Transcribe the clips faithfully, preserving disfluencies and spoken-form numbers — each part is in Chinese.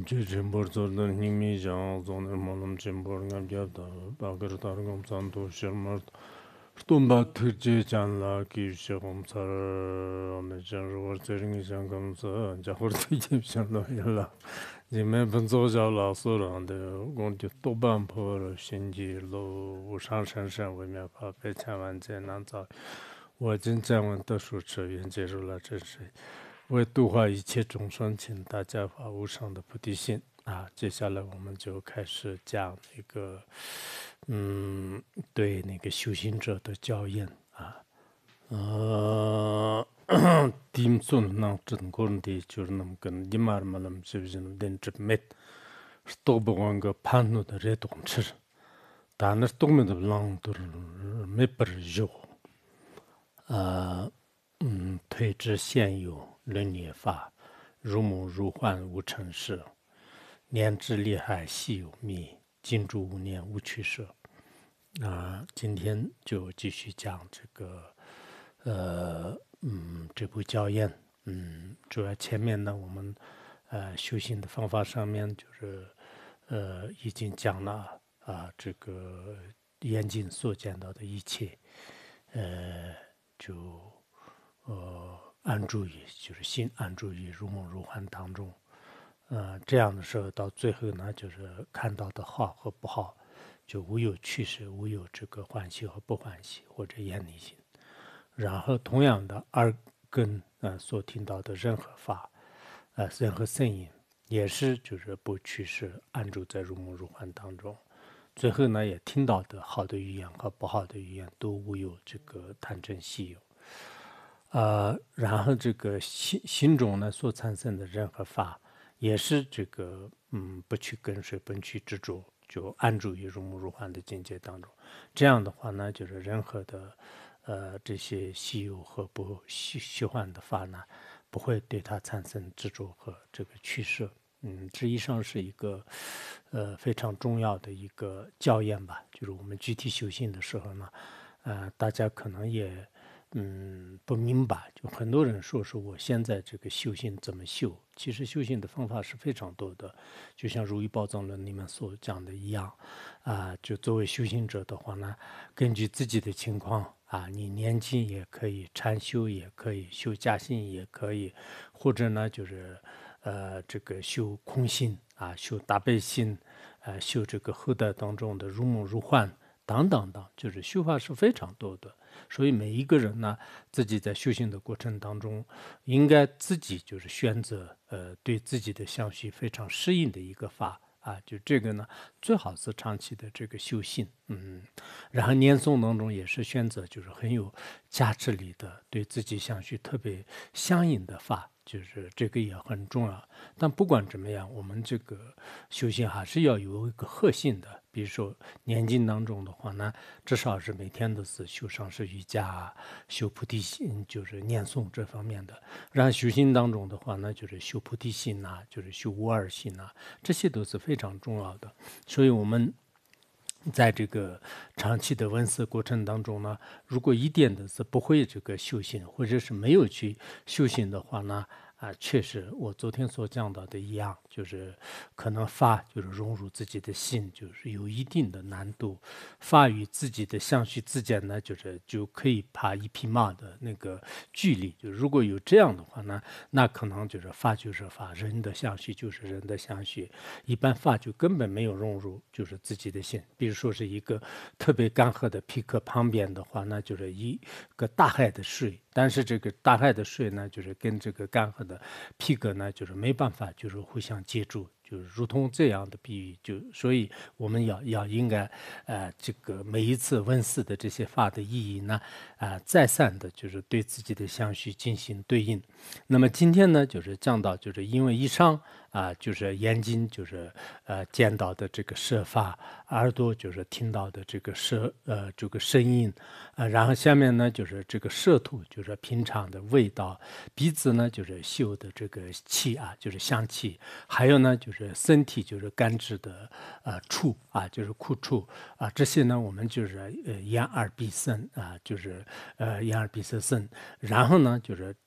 제 짐벌들 님이 장 존을 몰음 짐벌가 겹다 바그르 다른 감산도 실물 톰바 트제 잔라 기시곰살 어메저로 저링이 장감서 자호르트 집설로 열라 지메 번조자라서란데 공주 또반포로 신지로 우상산산 외면파 배차완제 난자我今讲完的书持愿接受了真实为度化一切众生，请大家发无上的菩提心啊！接下来我们就开始讲一个，嗯，对那个修行者的教验啊，呃，dim sun nang chen kon de chur nam kan dimar malam chivjin den chip met sto bong ga panu de re dong chir da na sto me de lang dur me per jo 啊，嗯，推之现有伦理法，如梦如幻无成事，念之厉害细有密，尽诸无念无取舍。啊，今天就继续讲这个，呃，嗯，这部教验，嗯，主要前面呢，我们呃修行的方法上面就是呃已经讲了啊，这个严经所见到的一切，呃。就呃安住于就是心安住于如梦如幻当中，呃这样的时候到最后呢，就是看到的好和不好，就无有去世，无有这个欢喜和不欢喜或者厌离心。然后同样的耳根呃所听到的任何法，呃任何声音，也是就是不去世，安住在如梦如幻当中。最后呢，也听到的好的语言和不好的语言都无有这个贪嗔喜有，呃，然后这个心心中呢所产生的任何法，也是这个嗯不去跟随，不去执着，就安住于如梦如幻的境界当中。这样的话呢，就是任何的呃这些喜有和不喜喜欢的法呢，不会对它产生执着和这个取舍。嗯，这以上是一个，呃，非常重要的一个教验吧。就是我们具体修行的时候呢，呃，大家可能也，嗯，不明白。就很多人说说我现在这个修行怎么修？其实修行的方法是非常多的，就像《如意宝藏论》里面所讲的一样，啊，就作为修行者的话呢，根据自己的情况啊，你年轻也可以禅修，也可以修加行，也可以，或者呢就是。呃，这个修空心啊，修大悲心，呃，修这个后代当中的如梦如幻等等等，就是修法是非常多的。所以每一个人呢，自己在修行的过程当中，应该自己就是选择呃对自己的相续非常适应的一个法啊，就这个呢，最好是长期的这个修行，嗯，然后念诵当中也是选择就是很有价值力的，对自己相续特别相应的法。就是这个也很重要，但不管怎么样，我们这个修行还是要有一个核心的。比如说念经当中的话呢，至少是每天都是修上师瑜伽、修菩提心，就是念诵这方面的。然后修行当中的话呢，就是修菩提心呐、啊，就是修无二心呐、啊，这些都是非常重要的。所以我们。在这个长期的闻思过程当中呢，如果一点的是不会这个修行，或者是没有去修行的话呢，啊，确实我昨天所讲到的一样，就是可能法就是融入自己的心，就是有一定的难度。法与自己的相续之间呢，就是就可以爬一匹马的那个距离。就如果有这样的话呢，那可能就是法就是法，人的相续就是人的相续，一般法就根本没有融入就是自己的心。比如说是一个特别干涸的皮壳旁边的话，那就是一个大海的水，但是这个大海的水呢，就是跟这个干涸的皮革呢，就是没办法就是互相接触。就是如同这样的比喻，就所以我们要要应该，呃，这个每一次闻思的这些法的意义呢，啊、呃，再三的就是对自己的相续进行对应。那么今天呢，就是讲到，就是因为以上啊、呃，就是眼睛就是呃见到的这个色法，耳朵就是听到的这个声呃这个声音，呃，然后下面呢就是这个舌头就是品尝的味道，鼻子呢就是嗅的这个气啊，就是香气，还有呢就是。就是身体就是感知的呃触啊，就是触触啊，这些呢我们就是呃眼耳鼻身啊，就是呃眼耳鼻舌身，然后呢就是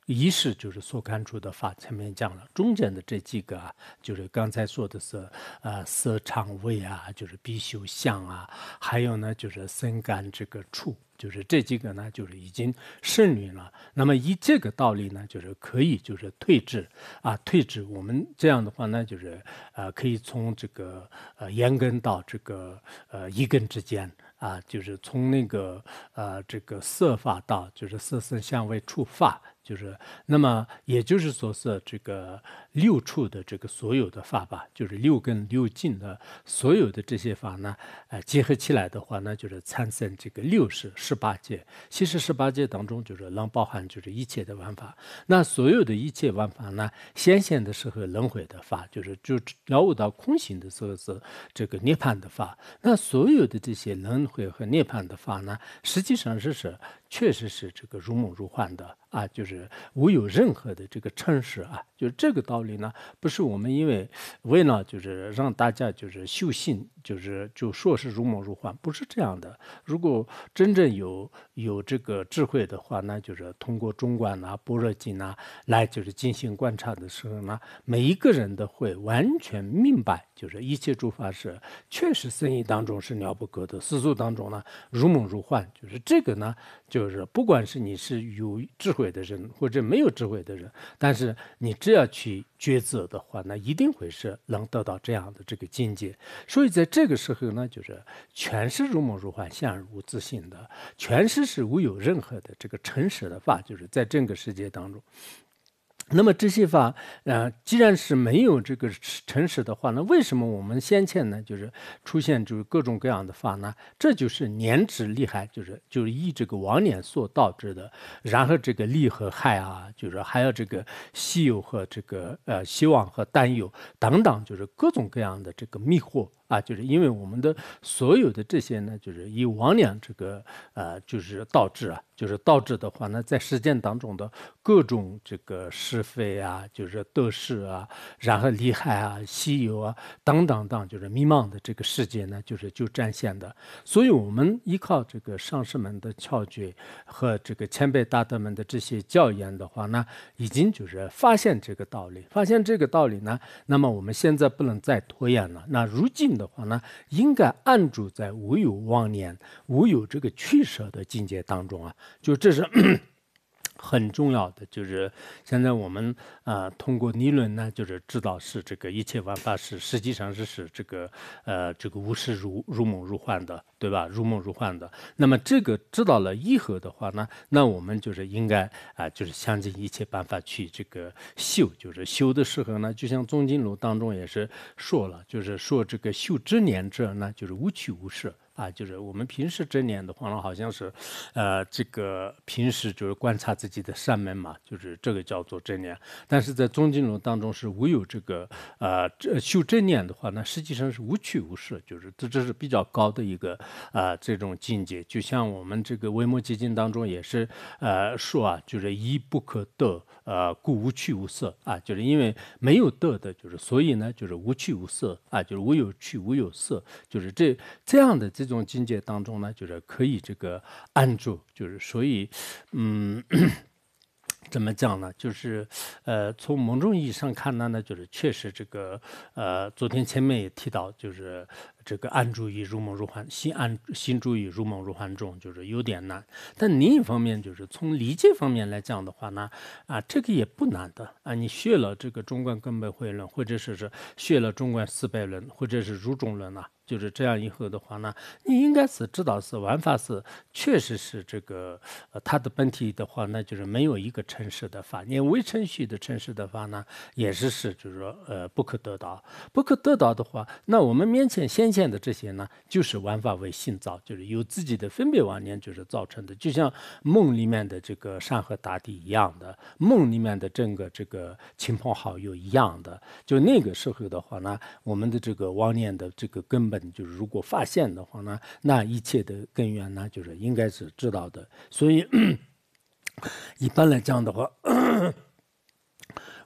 一是就是所看出的法，前面讲了，中间的这几个啊，就是刚才说的是呃色肠味啊，就是必修相啊，还有呢就是身感这个触。就是这几个呢，就是已经胜于了。那么以这个道理呢，就是可以就是退治啊，退治。我们这样的话呢，就是呃可以从这个呃眼根到这个呃一根之间啊，就是从那个呃这个色法到就是色身香味触法。就是那么也就是说是这个六处的这个所有的法吧，就是六根六境的所有的这些法呢，呃结合起来的话呢，就是产生这个六识十八界。其实十八界当中就是能包含就是一切的万法。那所有的一切万法呢，显现的时候轮回的法，就是就了悟到空性的时候是这个涅槃的法。那所有的这些轮回和涅槃的法呢，实际上是是确实是这个如梦如幻的啊，就是无有任何的这个诚实啊，就是这个道理呢，不是我们因为为了就是让大家就是修信，就是就说是如梦如幻，不是这样的。如果真正有有这个智慧的话，那就是通过中观啊、般若经啊来就是进行观察的时候呢，每一个人都会完全明白，就是一切诸法是确实生意当中是了不可得，世俗当中呢如梦如幻，就是这个呢。就是不管是你是有智慧的人或者没有智慧的人，但是你只要去抉择的话，那一定会是能得到这样的这个境界。所以在这个时候呢，就是全是如梦如幻、相而无自性的，全是是无有任何的这个诚实的法，就是在整个世界当中。那么这些法，呃，既然是没有这个诚实的话，那为什么我们先前呢，就是出现就是各种各样的法呢？这就是念之利害，就是就是以这个妄念所导致的，然后这个利和害啊，就是还有这个希有和这个呃希望和担忧等等，就是各种各样的这个迷惑。啊，就是因为我们的所有的这些呢，就是以妄念这个呃，就是导致啊，就是导致的话呢，在实践当中的各种这个是非啊，就是得失啊，然后利害啊、稀有啊等等等，就是迷茫的这个世界呢，就是就展现的。所以，我们依靠这个上师们的窍诀和这个前辈大德们的这些教言的话呢，已经就是发现这个道理，发现这个道理呢，那么我们现在不能再拖延了。那如今的话呢，应该安住在无有妄念、无有这个取舍的境界当中啊，就这是很重要的。就是现在我们呃通过理论呢，就是知道是这个一切万法是实际上是是这个呃这个无是如如梦如幻的，对吧？如梦如幻的。那么这个知道了以后的话呢，那我们就是应该啊、呃，就是想尽一切办法去这个修。就是修的时候呢，就像宗经录当中也是说了，就是说这个修之念者呢，就是无取无舍。啊，就是我们平时正念的话呢，好像是，呃，这个平时就是观察自己的善门嘛，就是这个叫做正念。但是在宗经论当中是无有这个，呃，这修正念的话呢，实际上是无取无舍，就是这这是比较高的一个啊、呃、这种境界。就像我们这个维摩诘经当中也是，呃，说啊，就是一不可得，呃，故无取无舍啊，就是因为没有得的，就是所以呢，就是无取无舍啊，就是无有取无有舍，就是这这样的这。这种境界当中呢，就是可以这个安住，就是所以，嗯，怎么讲呢？就是呃，从某种意义上看呢，呢就是确实这个呃，昨天前面也提到，就是这个安住于如梦如幻，心安心住于如梦如幻中，就是有点难。但另一方面，就是从理解方面来讲的话呢，啊，这个也不难的啊。你学了这个中观根本慧论，或者是是学了中观四百论，或者是如中论啊。就是这样以后的话呢，你应该是知道是玩法是确实是这个呃它的本体的话呢，就是没有一个诚实的法，连未程序的诚实的法呢，也是是就是说呃不可得到，不可得到的话，那我们面前显现的这些呢，就是玩法为心造，就是由自己的分别妄念就是造成的，就像梦里面的这个山河大地一样的，梦里面的整个这个亲朋好友一样的，就那个时候的话呢，我们的这个妄念的这个根本。就是如果发现的话呢，那一切的根源呢，就是应该是知道的。所以一般来讲的话，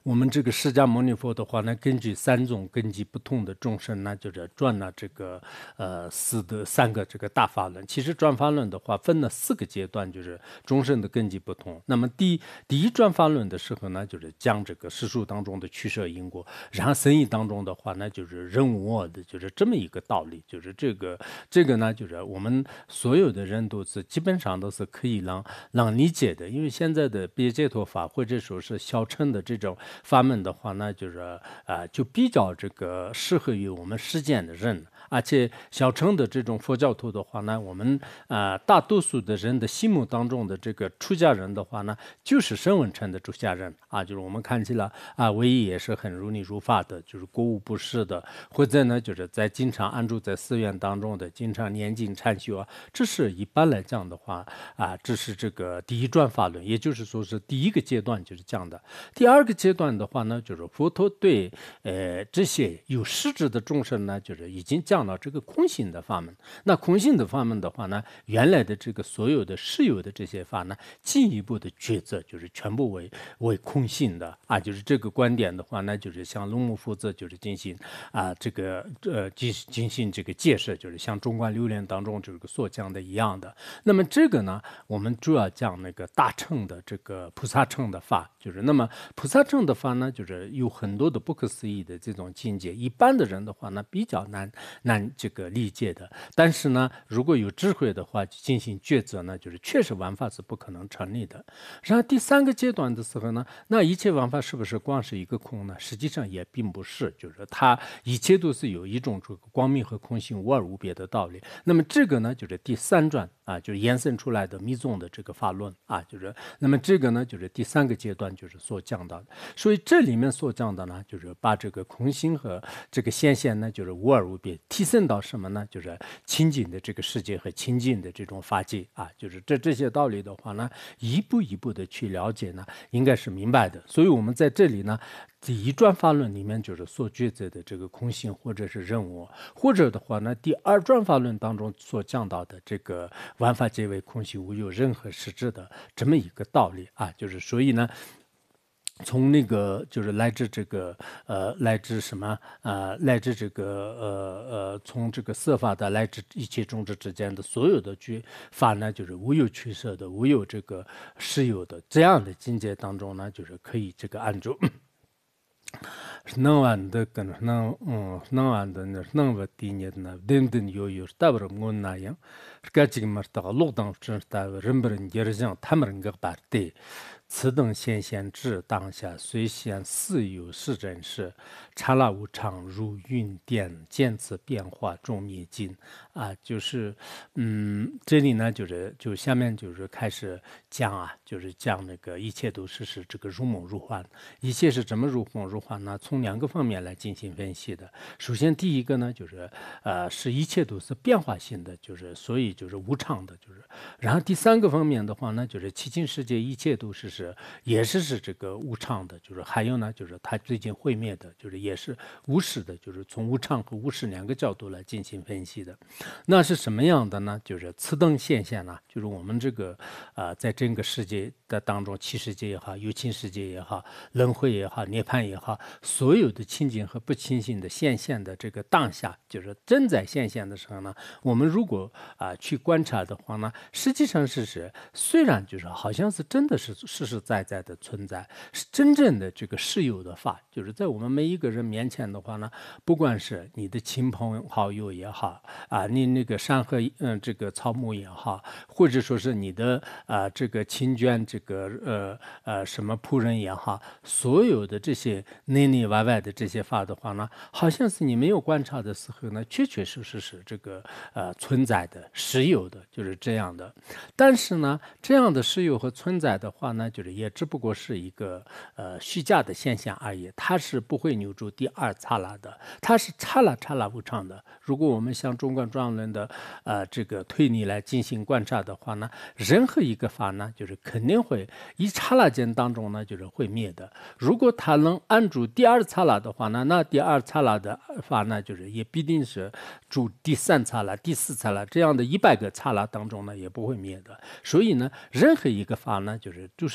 我们这个释迦牟尼佛的话呢，根据三种根基不同的众生呢，就是转了这个呃四的三个这个大法轮。其实转法轮的话分了四个阶段，就是众生的根基不同。那么第一第一转法轮的时候呢，就是讲这个世俗当中的取舍因果，然后生意当中的话呢，就是人无我的，就是这么一个道理。就是这个这个呢，就是我们所有的人都是基本上都是可以让让理解的，因为现在的别解脱法或者说是小乘的这种法门的话呢，就是啊、呃、就比较这个适合于我们实践的人，而且小乘的这种佛教徒的话呢，我们啊、呃、大多数的人的心目当中的这个出家人的话呢，就是声闻乘的出家人啊，就是我们看起来啊，唯一也是很如理如法的，就是过午不食的，或者呢就是在经常安住在寺院当中的，经常念经禅修啊，这是一般来讲的话啊，这是这个第一转法轮，也就是说是第一个阶段就是这样的。第二个阶段的话呢，就是佛陀对呃这些有实质的众生呢，就是已经讲到这个空性的法门。那空性的法门的话呢，原来的这个所有的实有的这些法呢，进一步的抉择就是全部为为空性的啊，就是这个观点的话呢，就是像龙木夫子就是进行啊这个呃进进行这个解释，就是像中观六论当中这个所讲的一样的。那么这个呢，我们主要讲那个大乘的这个菩萨乘的法，就是那么菩萨乘的法呢，就是有很多的不可思议的这种境界，一般的人的话呢比较难难这个理解的。但是呢，如果有智慧的话，进行抉择呢，就是确实玩法是不可能成立的。然后第三个阶段的时候呢，那一切玩法是不是光是一个空呢？实际上也并不是，就是它一切都是有一种这个光明和空性无二无别的道理。那么这个呢，就是第三转啊，就是延伸出来的密宗的这个法论啊，就是那么这个呢，就是第三个阶段就是所讲到的。所以这里面所讲的呢，就是把这个空性和这个现象呢，就是无二无别，提升到什么呢？就是清净的这个世界和清净的这种法界啊，就是这这些道理的话呢，一步一步的去了解呢，应该是明白的。所以我们在这里呢，第一转法论里面就是所抉择的这个空性或者是任我，或者的话呢，第二转法论当中所讲到的这个万法皆为空性，无有任何实质的这么一个道理啊，就是所以呢。从那个就是来自这个呃来自什么呃来自这个呃呃从这个色法的来自一切种子之间的所有的去法呢，就是无有取舍的，无有这个实有的这样的境界当中呢，就是可以这个按住。能完的跟能嗯能完的那能不低呢那等等有有大不了我那样，个几个嘛到路当真到人不人也是讲他们个把的。此等现象至当下，虽现似有是真实，刹那无常，如云电，见此变化，终灭尽。啊，就是，嗯，这里呢，就是就下面就是开始讲啊，就是讲那个一切都是是这个如梦如幻，一切是怎么如梦如幻呢？从两个方面来进行分析的。首先，第一个呢，就是呃，是一切都是变化性的，就是所以就是无常的，就是。然后第三个方面的话呢，就是七情世界一切都是是也是是这个无常的，就是还有呢，就是它最近毁灭的，就是也是无始的，就是从无常和无始两个角度来进行分析的。那是什么样的呢？就是此等现象呢，就是我们这个呃，在整个世界的当中，七世界也好，有情世界也好，轮回也好，涅槃也好，所有的清净和不清净的现象的这个当下，就是正在现象的时候呢，我们如果啊、呃、去观察的话呢，实际上是是虽然就是好像是真的是实实在在的存在，是真正的这个实有的法，就是在我们每一个人面前的话呢，不管是你的亲朋好友也好啊。你那个山河嗯这个草木也好，或者说是你的啊、呃、这个亲眷这个呃呃什么仆人也好，所有的这些内内外外的这些法的话呢，好像是你没有观察的时候呢，确确实实是这个呃存在的实有的，就是这样的。但是呢，这样的实有和存在的话呢，就是也只不过是一个呃虚假的现象而已，它是不会扭住第二刹那的，它是刹那刹那无常的。如果我们像中观庄论的呃这个推理来进行观察的话呢，任何一个法呢，就是肯定会一刹那间当中呢，就是会灭的。如果它能按住第二刹那的话呢，那第二刹那的法呢，就是也必定是住第三刹那、第四刹那这样的一百个刹那当中呢，也不会灭的。所以呢，任何一个法呢，就是就是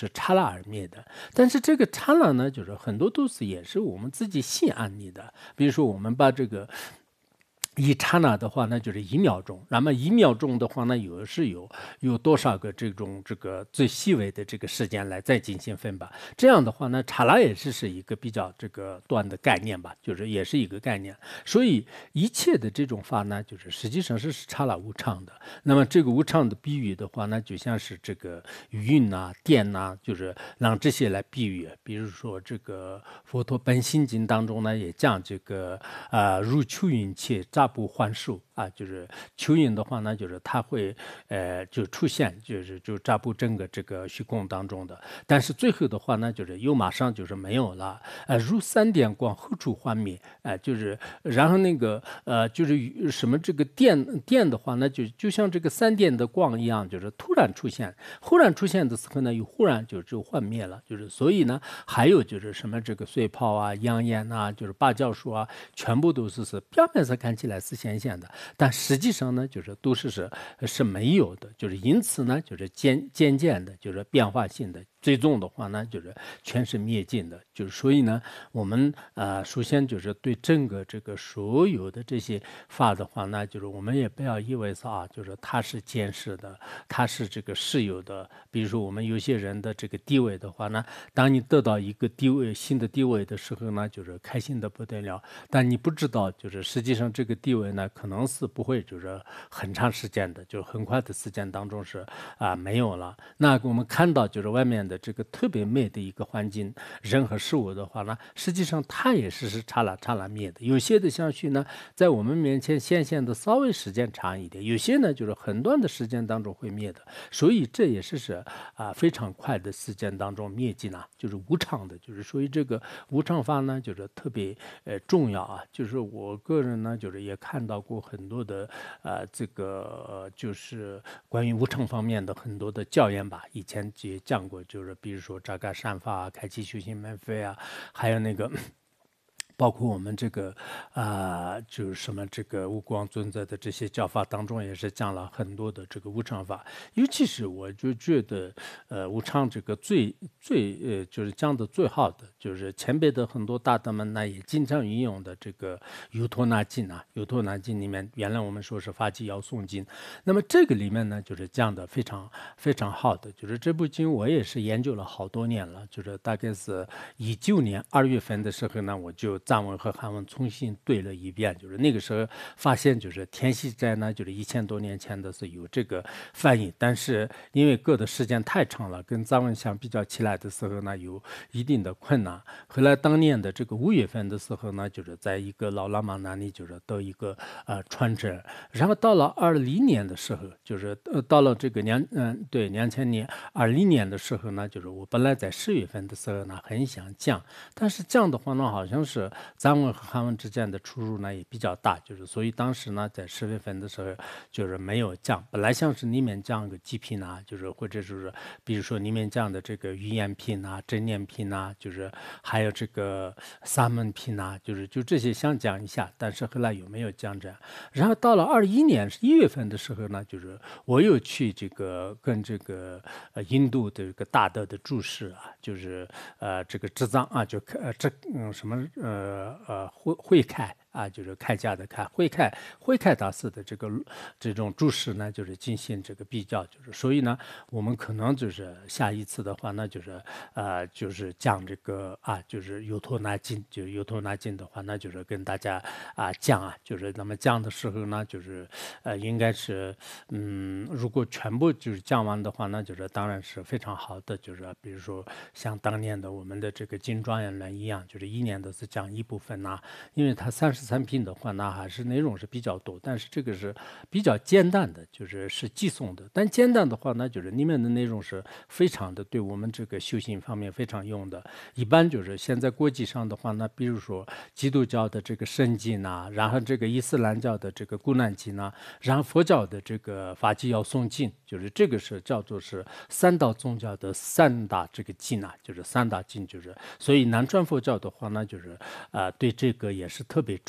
就是刹那而灭的。但是这个刹那呢，就是很多都是也是我们自己心安理的。比如说我们把这个一刹那的话呢，就是一秒钟。那么一秒钟的话呢，有是有有多少个这种这个最细微的这个时间来再进行分吧？这样的话呢，刹那也是是一个比较这个短的概念吧，就是也是一个概念。所以一切的这种法呢，就是实际上是刹那无常的。那么这个无常的比喻的话呢，就像是这个云呐、电呐，就是让这些来比喻。比如说这个佛陀本心经当中呢，也讲这个呃如秋云切乍不还数啊，就是蚯蚓的话呢，就是它会呃就出现，就是就乍不整个这个虚空当中的，但是最后的话呢，就是又马上就是没有了，呃，如三点光后处幻灭，哎、呃，就是然后那个呃就是什么这个电电的话呢，就就像这个三点的光一样，就是突然出现，忽然出现的时候呢，又忽然就就幻灭了，就是所以呢，还有就是什么这个碎泡啊、阳焰啊，就是芭蕉树啊，全部都是是表面上看起来是显现的。但实际上呢，就是都是是是没有的，就是因此呢，就是渐渐渐的，就是变化性的，最终的话呢，就是全是灭尽的，就是所以呢，我们呃，首先就是对整个这个所有的这些法的话呢，就是我们也不要以为是啊，就是它是见识的，它是这个实有的。比如说我们有些人的这个地位的话呢，当你得到一个地位新的地位的时候呢，就是开心的不得了，但你不知道，就是实际上这个地位呢，可能是不会就是很长时间的，就很快的时间当中是啊、没有了。那我们看到就是外面的这个特别美的一个环境，人和事物的话呢，实际上它也是是刹那刹那灭的。有些的相续呢，在我们面前显现的稍微时间长一点，有些呢就是很短的时间当中会灭的。所以这也是是啊、非常快的时间当中灭尽啊，就是无常的，就是所以这个无常法呢，就是特别呃重要啊。就是我个人呢，就是也看到过很多的呃这个、呃、就是关于无常方面的很多的教研吧，以前也讲过，就是比如说扎嘎善法啊、开启修行门扉啊，还有那个。包括我们这个啊、呃就是什么这个无光尊者的这些教法当中，也是讲了很多的这个无常法。尤其是我就觉得，呃，无常这个最最呃，就是讲的最好的，就是前辈的很多大德们呢，也经常运用的这个尤托那经啊，尤托那经里面，原来我们说是法纪要诵经，那么这个里面呢，就是讲的非常非常好的，就是这部经我也是研究了好多年了，就是大概是一九年二月份的时候呢，我就藏文和汉文重新对了一遍，就是那个时候发现，就是天溪斋呢，就是一千多年前的是有这个翻译，但是因为隔的时间太长了，跟藏文相比较起来的时候呢，有一定的困难。后来当年的这个五月份的时候呢，就是在一个老喇嘛那里，就是得一个呃传承，然后到了二零年的时候，就是呃到了这个两嗯对两千年二零年的时候呢，就是我本来在十月份的时候呢，很想讲，但是这样的话呢，好像是藏文和汉文之间的出入呢也比较大，就是所以当时呢，在十月份的时候就是没有讲。本来像是里面讲个极品啊，就是或者就是比如说里面讲的这个语言品啊、真言品啊，就是还有这个三门品啊，就是就这些想讲一下，但是后来有没有讲这样？然后到了二一年一月份的时候呢，就是我又去这个跟这个呃印度的一个大德的注释啊，就是呃这个智藏啊，就呃这嗯什么呃呃会会开。啊，就是开家的开，会开会开大师的这个这种注释呢，就是进行这个比较，就是所以呢，我们可能就是下一次的话呢，就是呃就是讲这个啊，就是尤托那经，就是尤托那经的话，那就是跟大家啊讲啊，就是那么讲的时候呢，就是呃应该是嗯，如果全部就是讲完的话呢，就是当然是非常好的，就是比如说像当年的我们的这个金状元人一样，就是一年的是讲一部分呐、因为它三十三品的话，那还是内容是比较多，但是这个是比较简单的，就是是寄送的。但简单的话呢，就是里面的内容是非常的对我们这个修行方面非常用的。一般就是现在国际上的话呢，比如说基督教的这个圣经呐，然后这个伊斯兰教的这个古兰经呐，然后佛教的这个法纪要诵经，就是这个是叫做是三大宗教的三大这个经啊，就是三大经，就是所以南传佛教的话呢，就是啊、呃、对这个也是特别重。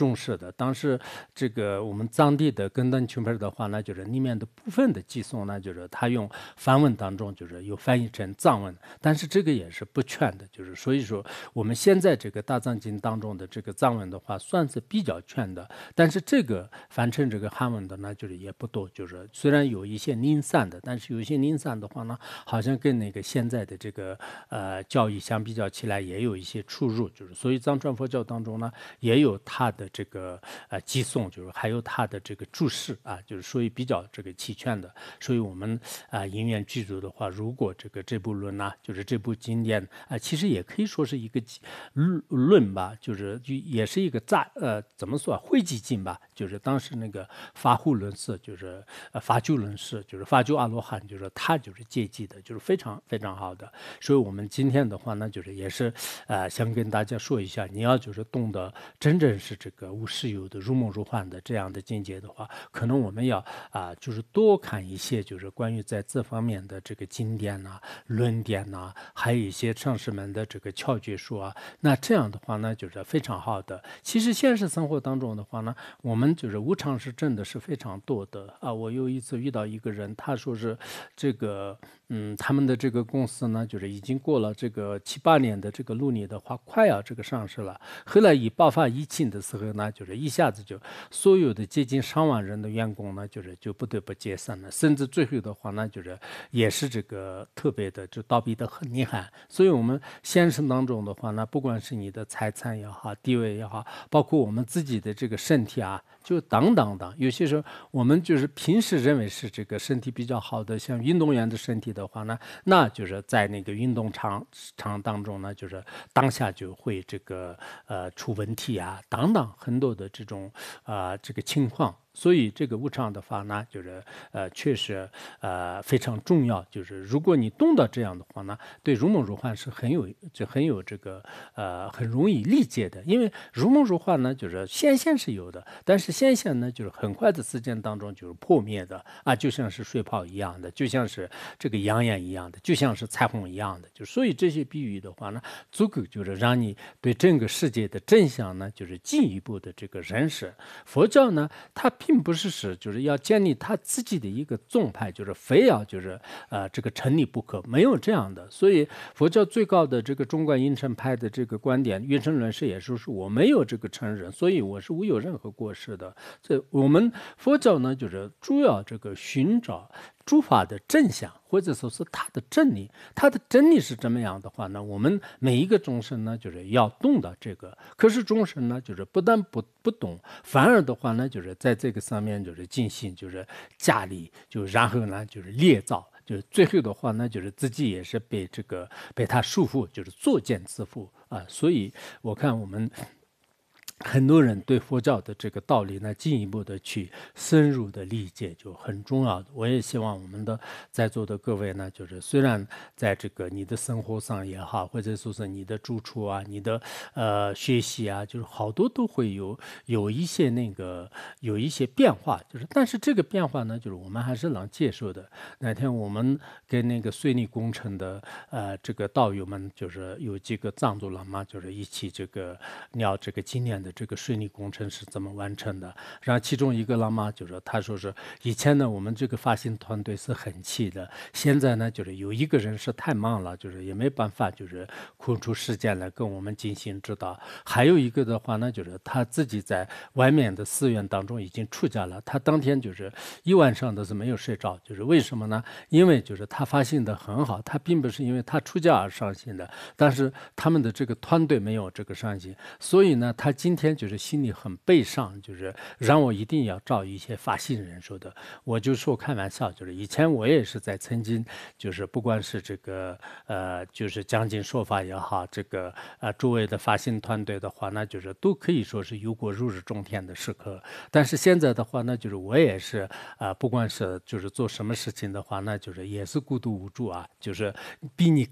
重视的。当时这个我们藏地的跟单群片的话呢，就是里面的部分的寄送呢，就是他用梵文当中就是有翻译成藏文，但是这个也是不全的，就是所以说我们现在这个大藏经当中的这个藏文的话，算是比较全的，但是这个翻成这个汉文的呢，就是也不多，就是虽然有一些零散的，但是有些零散的话呢，好像跟那个现在的这个呃教义相比较起来，也有一些出入，就是所以藏传佛教当中呢，也有它的这个呃寄送，就是还有它的这个注释啊，就是所以比较这个齐全的。所以我们啊、呃、因缘具足的话，如果这个这部论呐、就是这部经典啊、呃，其实也可以说是一个论论吧，就是就也是一个杂呃怎么说啊，汇集经吧，就是当时那个法护论师，就是呃法救论师，就是法救阿罗汉，就是他就是借记的，就是非常非常好的。所以我们今天的话呢，就是也是呃想跟大家说一下，你要就是懂得真正是这个无实有的如梦如幻的这样的境界的话，可能我们要啊、呃、就是多看一些就是关于在这方面的这个经典呐、论点呐、还有一些上师们的这个窍诀书啊，那这样的话呢，就是非常好的。其实现实生活当中的话呢，我们就是无常识真的是非常多的啊。我有一次遇到一个人，他说是这个嗯，他们的这个公司呢，就是已经过了这个七八年的这个路年的话，快要这个上市了。后来一爆发疫情的时候呢，就是一下子就所有的接近上万人的员工呢，就是就不得不解散了，甚至最后的话呢，就是也是这个特别的就倒闭的很厉害。所以我们现实当中的话呢，不管是你的财产也好，地位也好，包括我们自己的这个身体啊，就等等等，有些时候我们就是平时认为是这个身体比较好的，像运动员的身体的话呢，那就是在那个运动场场当中呢，就是当下就会这个呃出问题啊，等等很多的这种啊、呃、这个情况。所以这个无常的话呢，就是呃确实呃非常重要。就是如果你懂得这样的话呢，对如梦如幻是很有就很有这个呃很容易理解的。因为如梦如幻呢，就是现象是有的，但是现象呢就是很快的时间当中就是破灭的啊，就像是水泡一样的，就像是这个阳焰一样的，就像是彩虹一样的。就所以这些比喻的话呢，足够就是让你对整个世界的真相呢，就是进一步的这个认识。佛教呢，它并不是是就是要建立他自己的一个宗派，就是非要就是呃这个成立不可，没有这样的。所以佛教最高的这个中观应成派的这个观点，应成论师也说是我没有这个承认，所以我是无有任何过失的。这我们佛教呢，就是主要这个寻找诸法的真相，或者说是它的真理。它的真理是怎么样的话呢？我们每一个众生呢，就是要懂得这个。可是众生呢，就是不但不不懂，反而的话呢，就是在这个上面就是进行就是加力，就然后呢就是劣造。就是最后的话呢，就是自己也是被这个被他束缚，就是作茧自缚啊。所以我看我们很多人对佛教的这个道理呢，进一步的去深入的理解就很重要的。我也希望我们的在座的各位呢，就是虽然在这个你的生活上也好，或者说是你的住处啊，你的呃学习啊，就是好多都会有有一些那个有一些变化，就是但是这个变化呢，就是我们还是能接受的。那天我们跟那个水利工程的呃这个道友们，就是有几个藏族喇嘛，就是一起这个聊这个今年的这个水利工程是怎么完成的。然后其中一个喇嘛就说，他说是以前呢我们这个发行团队是很齐的，现在呢就是有一个人是太忙了，就是也没办法就是空出时间来跟我们进行指导。还有一个的话呢，就是他自己在外面的寺院当中已经出家了，他当天就是一晚上都是没有睡着。就是为什么呢？因为就是他发心的很好，他并不是因为他出家而上心的，但是他们的这个团队没有这个上心，所以呢他今天就是心里很悲伤，就是让我一定要找一些发心人说的。我就说开玩笑，就是以前我也是在曾经就是不管是这个呃就是讲经说法也好，这个呃诸位的发心团队的话，那就是都可以说是有过如日中天的时刻。但是现在的话呢，就是我也是啊、呃，不管是就是做什么事情的话，那就是也是孤独无助啊，就是比你更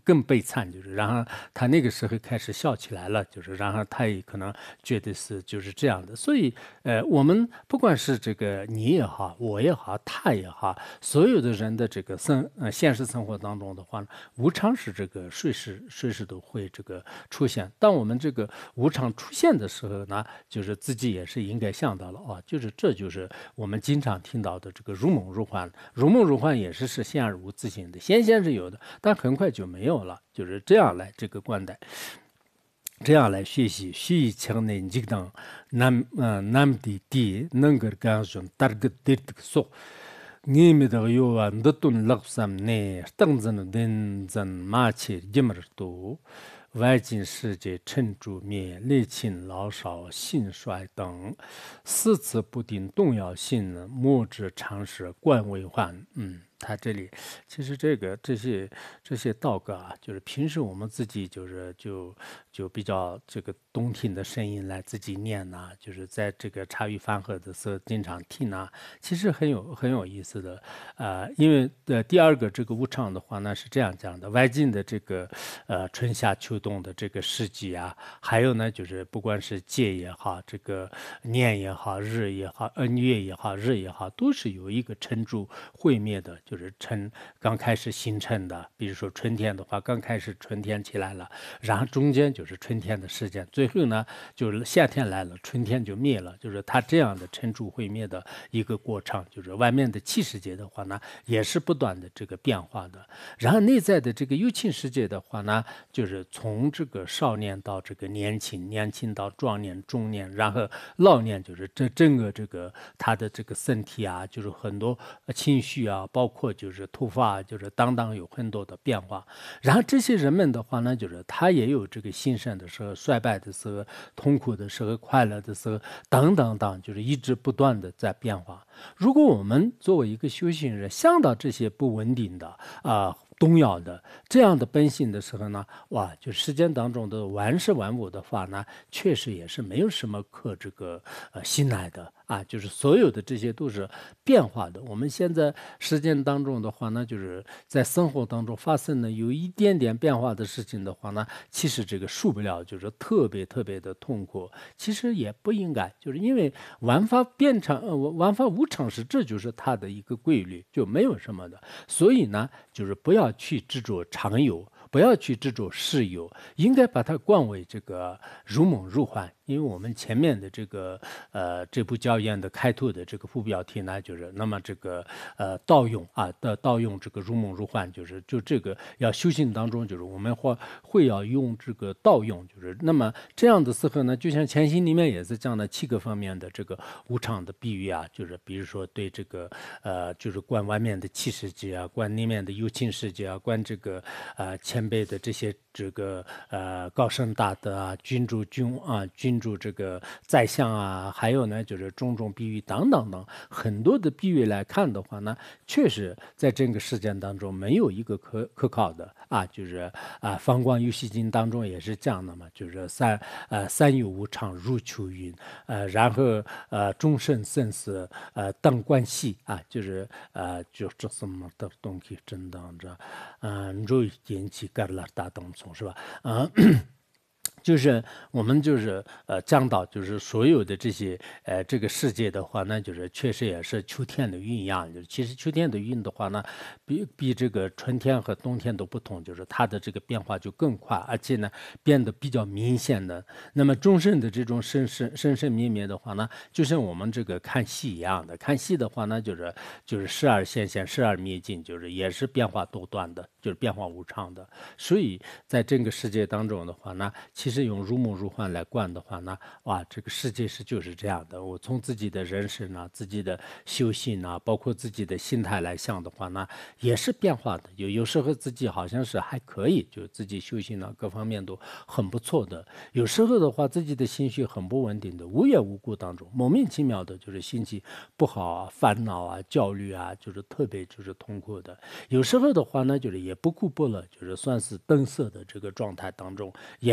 更悲惨，就是然后他那个时候开始笑起来了，就是然后他也可能觉得是就是这样的。所以呃，我们不管是这个你也好，我也好，他也好，所有的人的这个生呃现实生活当中的话呢，无常是这个随时随时都会这个出现。当我们这个无常出现的时候呢，就是自己也是应该想到了啊，就是这就是我们经常听到的这个如梦如幻。如梦如幻也是是现而无自性的，先先是有的，但很快就没有了，就是这样来这个观待。这样来学习，学习强的激荡，南呃南的地能够干上大个地的说，你们的有啊，那顿乐山呢，当真的认真马切一门多。外境世界沉住灭，历勤老少兴衰等，四次不定动摇性，莫之常识冠为患。嗯，他这里其实这个这些这些道歌啊，就是平时我们自己就是就就比较这个动听的声音来自己念呐、就是在这个茶余饭后的时候经常听呐、其实很有很有意思的。呃，因为呃第二个这个无常的话呢是这样讲的，外境的这个呃春夏秋冬的这个四季啊，还有呢就是不管是节也好，这个年也好，日也好，呃月也好，日也好，都是有一个成住毁灭的，就是成刚开始形成的。比如说春天的话，刚开始春天起来了，然后中间就是春天的时间，最后呢就是夏天来了，春天就灭了，就是它这样的成住毁灭的一个过程。就是外面的气世界的话呢，也是不断的这个变化的。然后内在的这个有情世界的话呢，就是从这个少年到这个年轻，年轻到壮年、中年，然后老年，就是这整个这个他的这个身体啊，就是很多情绪啊，包括就是头发，就是当当有很多的变化。然后这些人们的话呢，就是他也有这个兴盛的时候、衰败的时候、痛苦的时候、快乐的时候等等等，就是一直不断的在变化。如果我们作为一个修行人，想到这些不稳定的啊、呃动摇的这样的本性的时候呢，哇，就世间当中的万事万物的话呢，确实也是没有什么可这个呃信赖的啊，就是所有的这些都是变化的。我们现在实践当中的话呢，就是在生活当中发生的有一点点变化的事情的话呢，其实这个受不了，就是特别特别的痛苦。其实也不应该，就是因为万法变常，呃，万法无常是，这就是它的一个规律，就没有什么的。所以呢，就是不要去执着常有，不要去执着事有，应该把它观为这个如梦如幻。因为我们前面的这个呃这部教研的开头的这个副标题呢，就是那么这个呃盗用啊的盗用这个如梦如幻，就是就这个要修行当中，就是我们会会要用这个盗用，就是那么这样的时候呢，就像前心里面也是讲了七个方面的这个无常的比喻啊，就是比如说对这个呃就是观外面的气世界啊，观里面的有情世界啊，观这个呃前辈的这些这个呃高僧大德啊，君主君啊君主这个宰相啊，还有呢就是种种比喻等等等很多的比喻来看的话呢，确实在这个事件当中没有一个可可靠的啊，就是啊《方光游戏经》当中也是这样的嘛，就是三呃三有无常如秋云，呃然后呃众生生死呃等关系啊，就是呃就这什么的东西正当着，嗯，肉引起干了大动从是吧？啊、就是我们就是呃讲到就是所有的这些呃这个世界的话呢，就是确实也是秋天的酝酿。就是其实秋天的韵的话呢，比比这个春天和冬天都不同，就是它的这个变化就更快，而且呢变得比较明显的。那么终身的这种生生生生灭灭的话呢，就像我们这个看戏一样的，看戏的话呢，就是就是时而现现，时而灭尽，就是也是变化多端的，就是变化无常的。所以在这个世界当中的话呢，其实用如梦如幻来观的话呢，哇，这个世界是就是这样的。我从自己的人生呢、自己的修行呢，包括自己的心态来想的话呢，也是变化的。有有时候自己好像是还可以，就自己修行呢各方面都很不错的。有时候的话，自己的心绪很不稳定的，无缘无故当中莫名其妙的，就是心情不好啊、烦恼啊、焦虑啊，就是特别就是痛苦的。有时候的话呢，就是也不顾不乐，就是算是灯色的这个状态当中，也有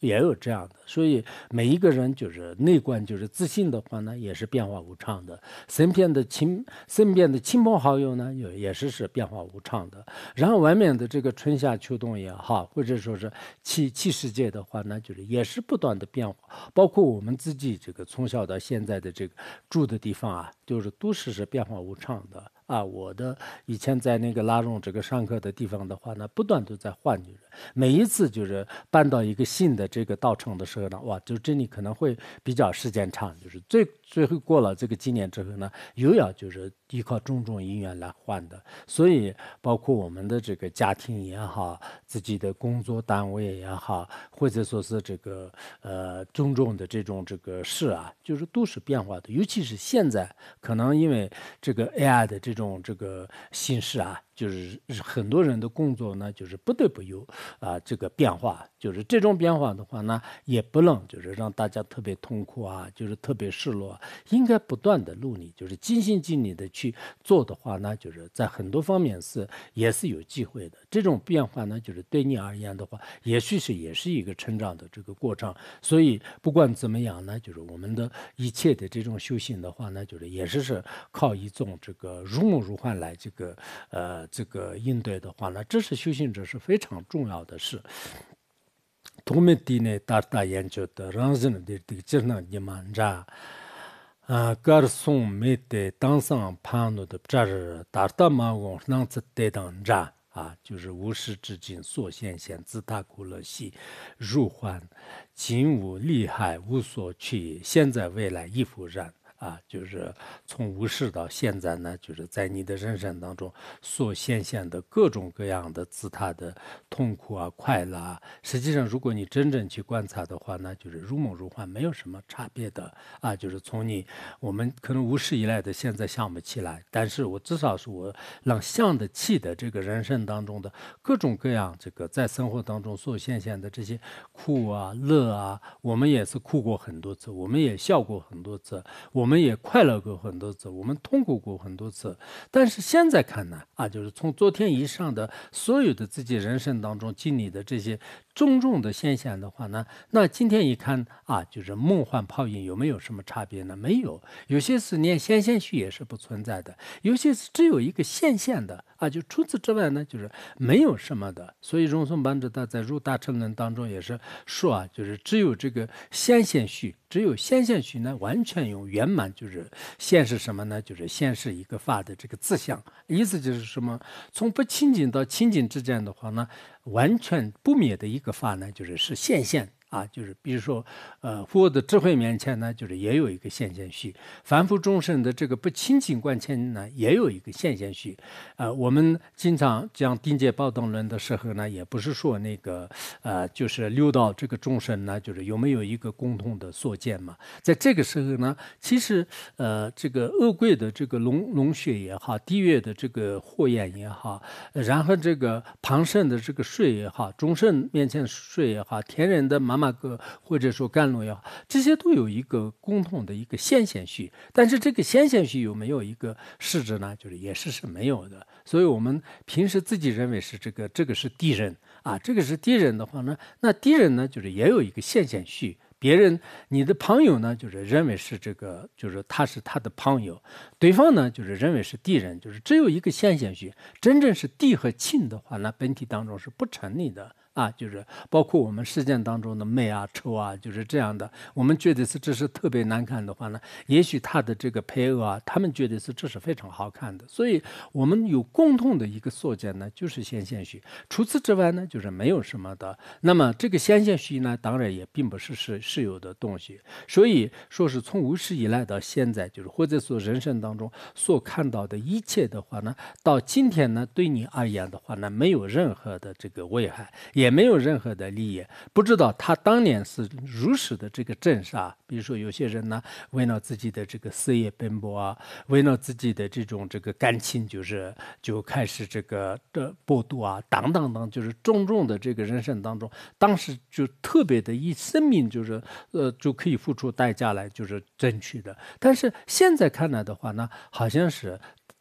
也有这样的，所以每一个人就是内观就是自信的话呢，也是变化无常的。身边的亲身边的亲朋好友呢，也也是是变化无常的。然后外面的这个春夏秋冬也好，或者说是气气世界的话呢，就是也是不断的变化。包括我们自己这个从小到现在的这个住的地方啊，就是都是是变化无常的。啊，我的以前在那个拉荣这个上课的地方的话呢，不断都在换人，每一次就是搬到一个新的这个道场的时候呢，哇，就真的可能会比较时间长，就是最最后过了这个几年之后呢，又要就是依靠种种因缘来换的，所以包括我们的这个家庭也好，自己的工作单位也好，或者说是这个呃种种的这种这个事啊，就是都是变化的，尤其是现在可能因为这个 A I 的这种这个形式啊，就是很多人的工作呢，就是不得不有啊这个变化，就是这种变化的话呢，也不能就是让大家特别痛苦啊，就是特别失落啊，应该不断的努力，就是尽心尽力的去做的话呢，就是在很多方面是也是有机会的。这种变化呢，就是对你而言的话，也许是也是一个成长的这个过程。所以不管怎么样呢，就是我们的一切的这种修行的话呢，就是也是是靠一种这个如梦如幻来这个呃这个应对的话呢，这是修行者是非常重要的事。도메디네 따다研究的让人的这个职能你们着。啊，歌颂美的当上盘路的这儿，大大马翁能自得当着啊，就是无始至今所现现，自他苦乐喜，入幻，今无利害，无所去，现在未来亦复然。啊，就是从无始到现在呢，就是在你的人生当中所显现的各种各样的自他的痛苦啊、快乐啊，实际上如果你真正去观察的话呢，就是如梦如幻，没有什么差别的啊。就是从你我们可能无始以来的现在想不起来，但是我至少是我能想得起的这个人生当中的各种各样这个在生活当中所显现的这些苦啊、乐啊，我们也是哭过很多次，我们也笑过很多次，我。我们也快乐过很多次，我们痛苦过很多次，但是现在看呢，啊，就是从昨天以上的所有的自己人生当中经历的这些种种的现象的话呢，那今天一看啊，就是梦幻泡影有没有什么差别呢？没有，有些是连现象序也是不存在的，有些是只有一个现象的啊，就除此之外呢，就是没有什么的。所以荣松班智他在入大乘论当中也是说啊，就是只有这个现象序。只有现象序呢，完全用圆满，就是现是什么呢？就是现是一个法的这个自相，意思就是什么？从不清净到清净之间的话呢，完全不灭的一个法呢，就是是现象。啊，就是比如说，呃，佛的智慧面前呢，就是也有一个现象序；凡夫众生的这个不清净观前呢，也有一个现象序。呃，我们经常讲定界宝等论的时候呢，也不是说那个呃，就是六道这个众生呢，就是有没有一个共同的所见嘛？在这个时候呢，其实呃，这个恶鬼的这个龙龙血也好，地狱的这个火焰也好，然后这个旁生的这个水也好，众生面前的水也好，天人的马马哥或者说甘露也好，这些都有一个共同的一个现象序，但是这个现象序有没有一个实质呢？就是也是是没有的。所以我们平时自己认为是这个这个是敌人啊，这个是敌人的话呢，那敌人呢就是也有一个现象序。别人，你的朋友呢，就是认为是这个，就是他是他的朋友，对方呢，就是认为是敌人，就是只有一个现象序。真正是敌和亲的话，那本体当中是不成立的。啊，就是包括我们实践当中的美啊、丑啊，就是这样的。我们觉得是这是特别难看的话呢，也许他的这个配偶啊，他们觉得是这是非常好看的。所以我们有共同的一个所见呢，就是现象序。除此之外呢，就是没有什么的。那么这个现象序呢，当然也并不是是是有的东西。所以说是从无始以来到现在，就是或者说人生当中所看到的一切的话呢，到今天呢，对你而言的话呢，没有任何的这个危害，也。也没有任何的利益，不知道他当年是如实的这个真杀。比如说有些人呢，为了自己的这个事业奔波啊，为了自己的这种这个感情，就是就开始这个的剥夺啊，等等等，就是种种的这个人生当中，当时就特别的以生命就是呃就可以付出代价来就是争取的。但是现在看来的话呢，好像是。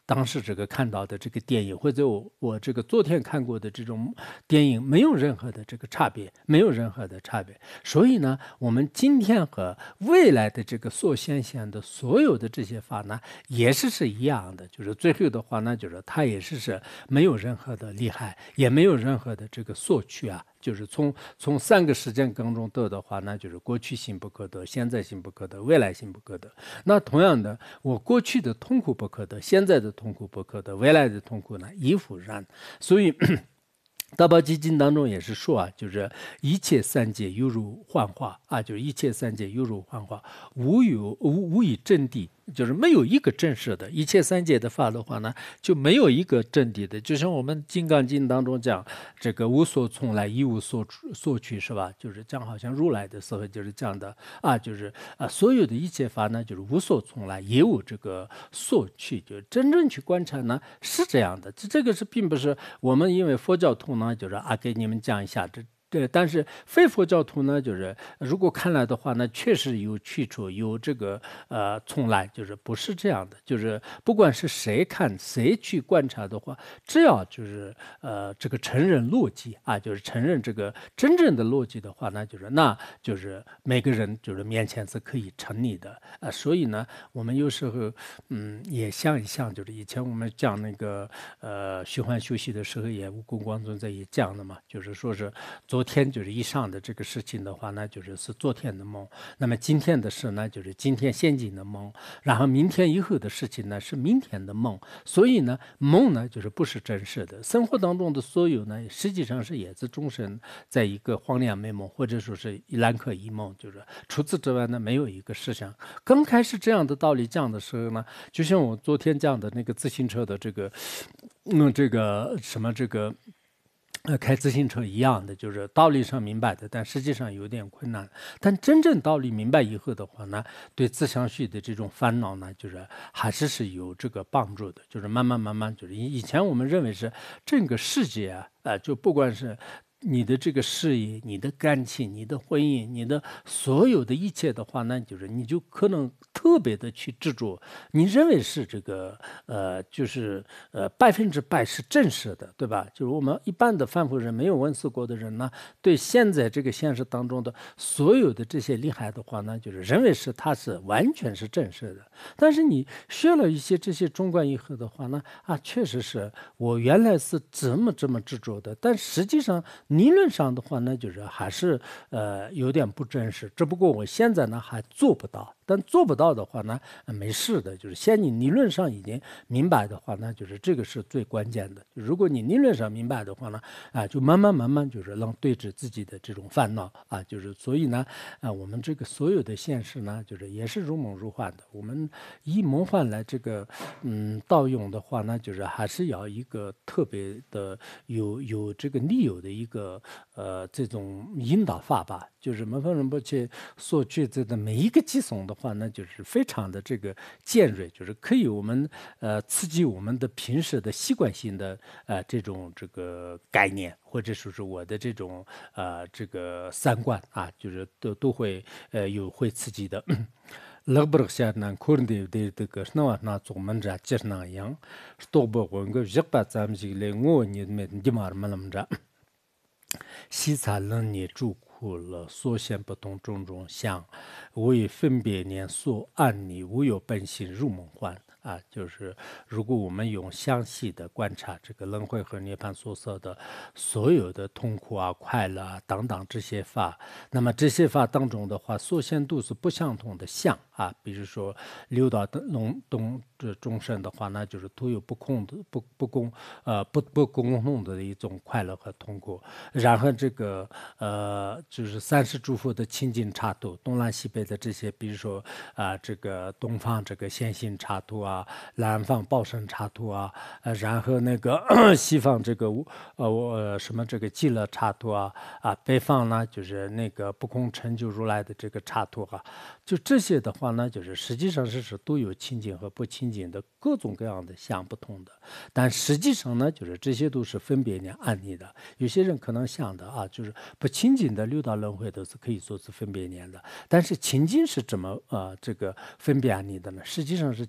当时这个看到的这个电影，或者我我这个昨天看过的这种电影，没有任何的这个差别，没有任何的差别。所以呢，我们今天和未来的这个所现象的所有的这些法呢，也是是一样的，就是最后的话呢，就是它也是是没有任何的厉害，也没有任何的这个所趋啊。就是从从三个时间当中得的话，那就是过去性不可得，现在性不可得，未来性不可得。那同样的，我过去的痛苦不可得，现在的痛苦不可得，未来的痛苦呢亦复然。所以大宝基金当中也是说啊，就是一切三界犹如幻化啊，就是一切三界犹如幻化，无有无无以真谛。就是没有一个真实的，一切三界的法的话呢，就没有一个真谛的。就像我们《金刚经》当中讲，这个无所从来，一无所所去，是吧？就是讲好像如来的时候就是这样的啊，就是啊，所有的一切法呢，就是无所从来，也无这个所去。就真正去观察呢，是这样的。这这个是并不是我们因为佛教徒呢，就是啊，给你们讲一下这。对，但是非佛教徒呢，就是如果看来的话呢，确实有去处，有这个呃，从来就是不是这样的，就是不管是谁看谁去观察的话，只要就是呃这个承认逻辑啊，就是承认这个真正的逻辑的话呢，就是那就是每个人就是面前是可以成立的啊、呃，所以呢，我们有时候嗯也想一想，就是以前我们讲那个呃虚幻休息的时候，也无功光尊者也讲了嘛，就是说是昨天就是以上的这个事情的话呢，就是是昨天的梦。那么今天的事呢，就是今天现今的梦。然后明天以后的事情呢，是明天的梦。所以呢，梦呢就是不是真实的。生活当中的所有呢，实际上是也是终身在一个黄粱美梦，或者说是一兰克一梦。就是除此之外呢，没有一个实相。刚开始这样的道理讲的时候呢，就像我昨天讲的那个自行车的这个，嗯，这个什么这个。呃，开自行车一样的，就是道理上明白的，但实际上有点困难。但真正道理明白以后的话呢，对自相续的这种烦恼呢，就是还是是有这个帮助的。就是慢慢慢慢，就是以前我们认为是整个世界啊，呃，就不管是你的这个事业、你的感情、你的婚姻、你的所有的一切的话呢，就是你就可能特别的去执着，你认为是这个呃，就是呃百分之百是真实的，对吧？就是我们一般的凡夫人没有闻思过的人呢，对现在这个现实当中的所有的这些厉害的话呢，就是认为是它是完全是真实的。但是你学了一些这些中观以后的话呢，啊，确实是我原来是这么这么执着的，但实际上理论上的话呢，就是还是呃有点不真实。只不过我现在呢还做不到，但做不到的话呢，呃没事的。就是先你理论上已经明白的话呢，就是这个是最关键的。如果你理论上明白的话呢，啊，就慢慢慢慢就是能对治自己的这种烦恼啊，就是所以呢，啊，我们这个所有的现实呢，就是也是如梦如幻的。我们以梦幻来这个嗯盗用的话呢，就是还是要一个特别的有有这个理由的一个呃这种引导法吧。就是门方仁波切所举这的每一个寄送的话呢，就是非常的这个尖锐，就是可以我们呃刺激我们的平时的习惯性的呃这种这个概念，或者说是我的这种呃这个三观啊，就是都都会呃有会刺激的。勒布尔下南可能的的这个那话那做门着接那样，多不问个日把咱们这个我你们你嘛么那么着。西财能念住苦了，所现不同种种相，为分别念所暗你无有本性入梦幻啊，就是如果我们用详细的观察这个轮回和涅槃所色的所有的痛苦啊、快乐啊等等这些法，那么这些法当中的话，所现都是不相同的相啊，比如说六道龙东这众生的话，那就是都有不空的不不共呃不不共同的一种快乐和痛苦。然后这个呃就是三世诸佛的清净刹土，东南西北的这些，比如说啊、呃、这个东方这个显性刹土啊，南方报身刹土啊，呃然后那个西方这个呃我什么这个极乐刹土啊啊，北方呢就是那个不空成就如来的这个刹土啊，就这些的话呢，就是实际上是是都有清净和不清净的各种各样的相不同的，但实际上呢，就是这些都是分别念案例的。有些人可能想的啊，就是不清净的六道轮回都是可以说是分别念的，但是清净是怎么呃这个分别案例的呢？实际上是清净的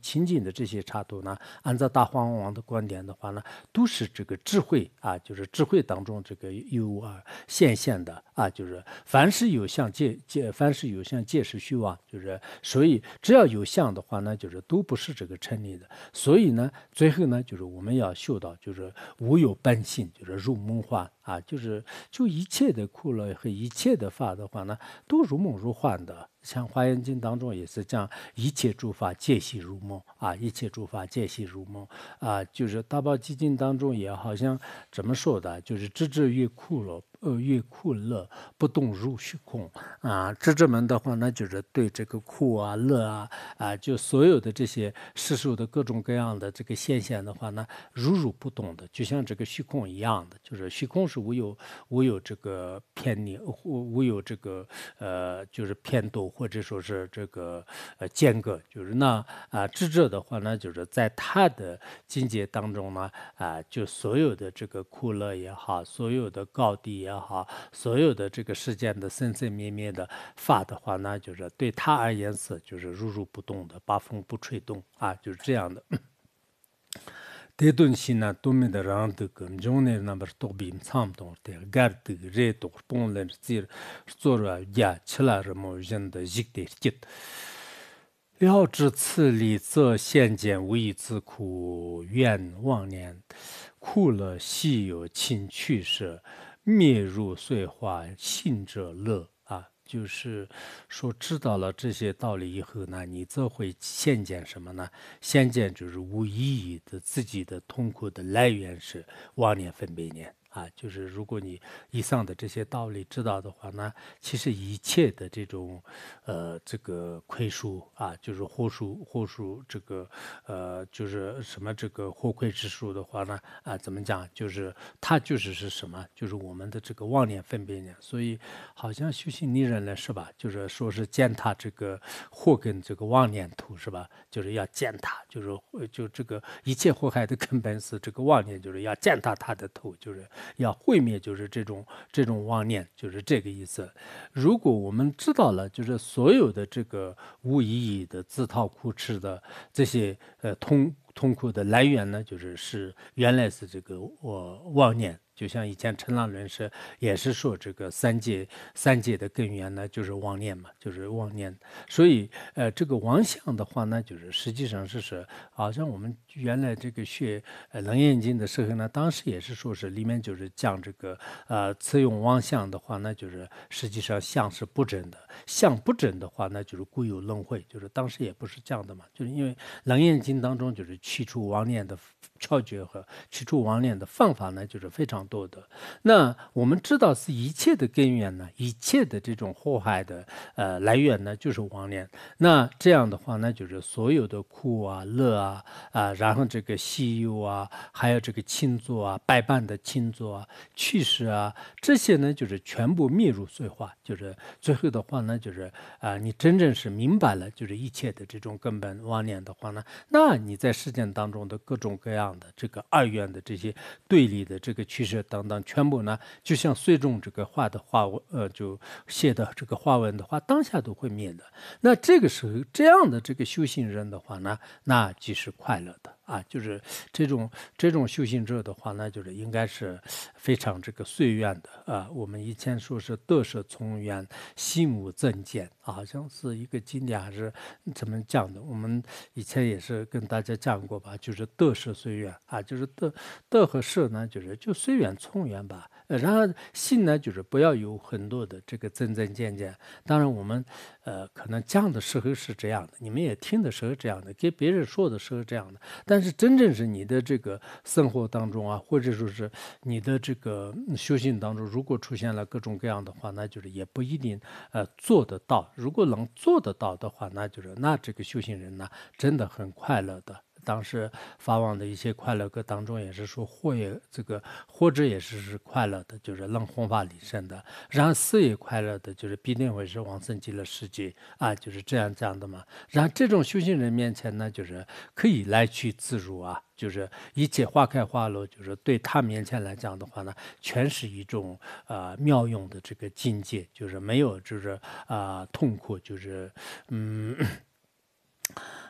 的这些插图呢，按照大荒王的观点的话呢，都是这个智慧啊，就是智慧当中这个有啊显现的啊，就是凡是有相借借，凡是有相借是虚妄，就是所以只要有相的话呢，就是都不是这个成立的。所以呢，最后呢，就是我们要修到就是无有本性，就是入梦幻啊，就是就一切的苦乐和一切的法的话呢，都如梦如幻的。像《华严经》当中也是讲一切诸法皆悉如梦啊，一切诸法皆悉如梦啊，就是《大宝积经》当中也好像怎么说的，就是知之越苦乐。呃，越苦乐不动如虚空啊，知之门的话呢，就是对这个苦啊、乐啊啊，就所有的这些世俗的各种各样的这个现象的话呢，如如不动的，就像这个虚空一样的，就是虚空是无有无有这个偏离，无无有这个呃，就是偏多或者说是这个呃间隔，就是那啊，智者的话呢，就是在他的境界当中呢啊，就所有的这个苦乐也好，所有的高低也好，所有的这个世间的生生灭灭的法的话呢，就是对他而言是就是如如不动的，八风不吹动啊，就是这样的。这顿西呢，都没得让这个中年那边都比差不多的，干的热多，本来是做了呀，起来什么人的一点劲。要知此理，则现见无以自苦，愿忘年，苦乐悉有情趣舍，灭入碎化，信者乐啊。就是说，知道了这些道理以后呢，你则会现见什么呢？现见就是无意义的自己的痛苦的来源是妄念分别念。啊，就是如果你以上的这些道理知道的话呢，其实一切的这种，呃，这个亏数啊，就是祸数祸数这个，呃，就是什么这个祸亏之数的话呢，啊，怎么讲？就是它就是是什么？就是我们的这个妄念分别念。所以好像修行尼人呢，是吧？就是说是践踏这个祸根这个妄念土，是吧？就是要践踏，就是就这个一切祸害的根本是这个妄念，就是要践踏它的头，就是。要毁灭，就是这种这种妄念，就是这个意思。如果我们知道了，就是所有的这个无意义的自讨苦吃的这些呃痛痛苦的来源呢，就是是原来是这个我妄念。就像以前陈浪人是也是说这个三界三界的根源呢，就是妄念嘛，就是妄念。所以呃，这个妄想的话呢，就是实际上是是好像我们原来这个学呃《楞严经》的时候呢，当时也是说是里面就是讲这个呃此用妄想的话呢，就是实际上相是不真的，相不真的话呢，就是故有轮回，就是当时也不是这样的嘛，就是因为《楞严经》当中就是去除妄念的窍诀和去除妄念的方法呢，就是非常多的。那我们知道是一切的根源呢，一切的这种祸害的呃来源呢，就是妄念。那这样的话呢，就是所有的苦啊、乐啊啊，然后这个喜忧啊，还有这个轻作啊、百般的轻作啊、去世啊，这些呢，就是全部灭入碎化。就是最后的话呢，就是啊、呃，你真正是明白了，就是一切的这种根本妄念的话呢，那你在世间当中的各种各样的这个二元的这些对立的这个趋势等等，全部呢，就像随中这个画的画文，呃，就写的这个画文的话，当下都会灭的。那这个时候，这样的这个修行人的话呢，那即是快乐的啊，就是这种这种修行者的话呢，就是应该是非常这个随缘的啊。我们以前说是得舍从缘，心无增减啊，好像是一个经典还是怎么讲的？我们以前也是跟大家讲过吧，就是得舍随缘啊，就是得得和舍呢，就是就随缘从缘吧。呃，然后心呢，就是不要有很多的这个增增减减。当然，我们呃可能讲的时候是这样的，你们也听的时候这样的，给别人说的时候这样的。但是真正是你的这个生活当中啊，或者说是你的这个修行当中，如果出现了各种各样的话，那就是也不一定呃做得到。如果能做得到的话，那就是那这个修行人呢，真的很快乐的。当时法王的一些快乐歌当中也是说，活也这个活着也是是快乐的，就是能弘法利生的；然后死也快乐的，就是必定会是往生极乐世界啊，就是这样这样的嘛。然后这种修行人面前呢，就是可以来去自如啊，就是一切花开花落，就是对他面前来讲的话呢，全是一种啊、呃、妙用的这个境界，就是没有就是啊、呃、痛苦，就是嗯。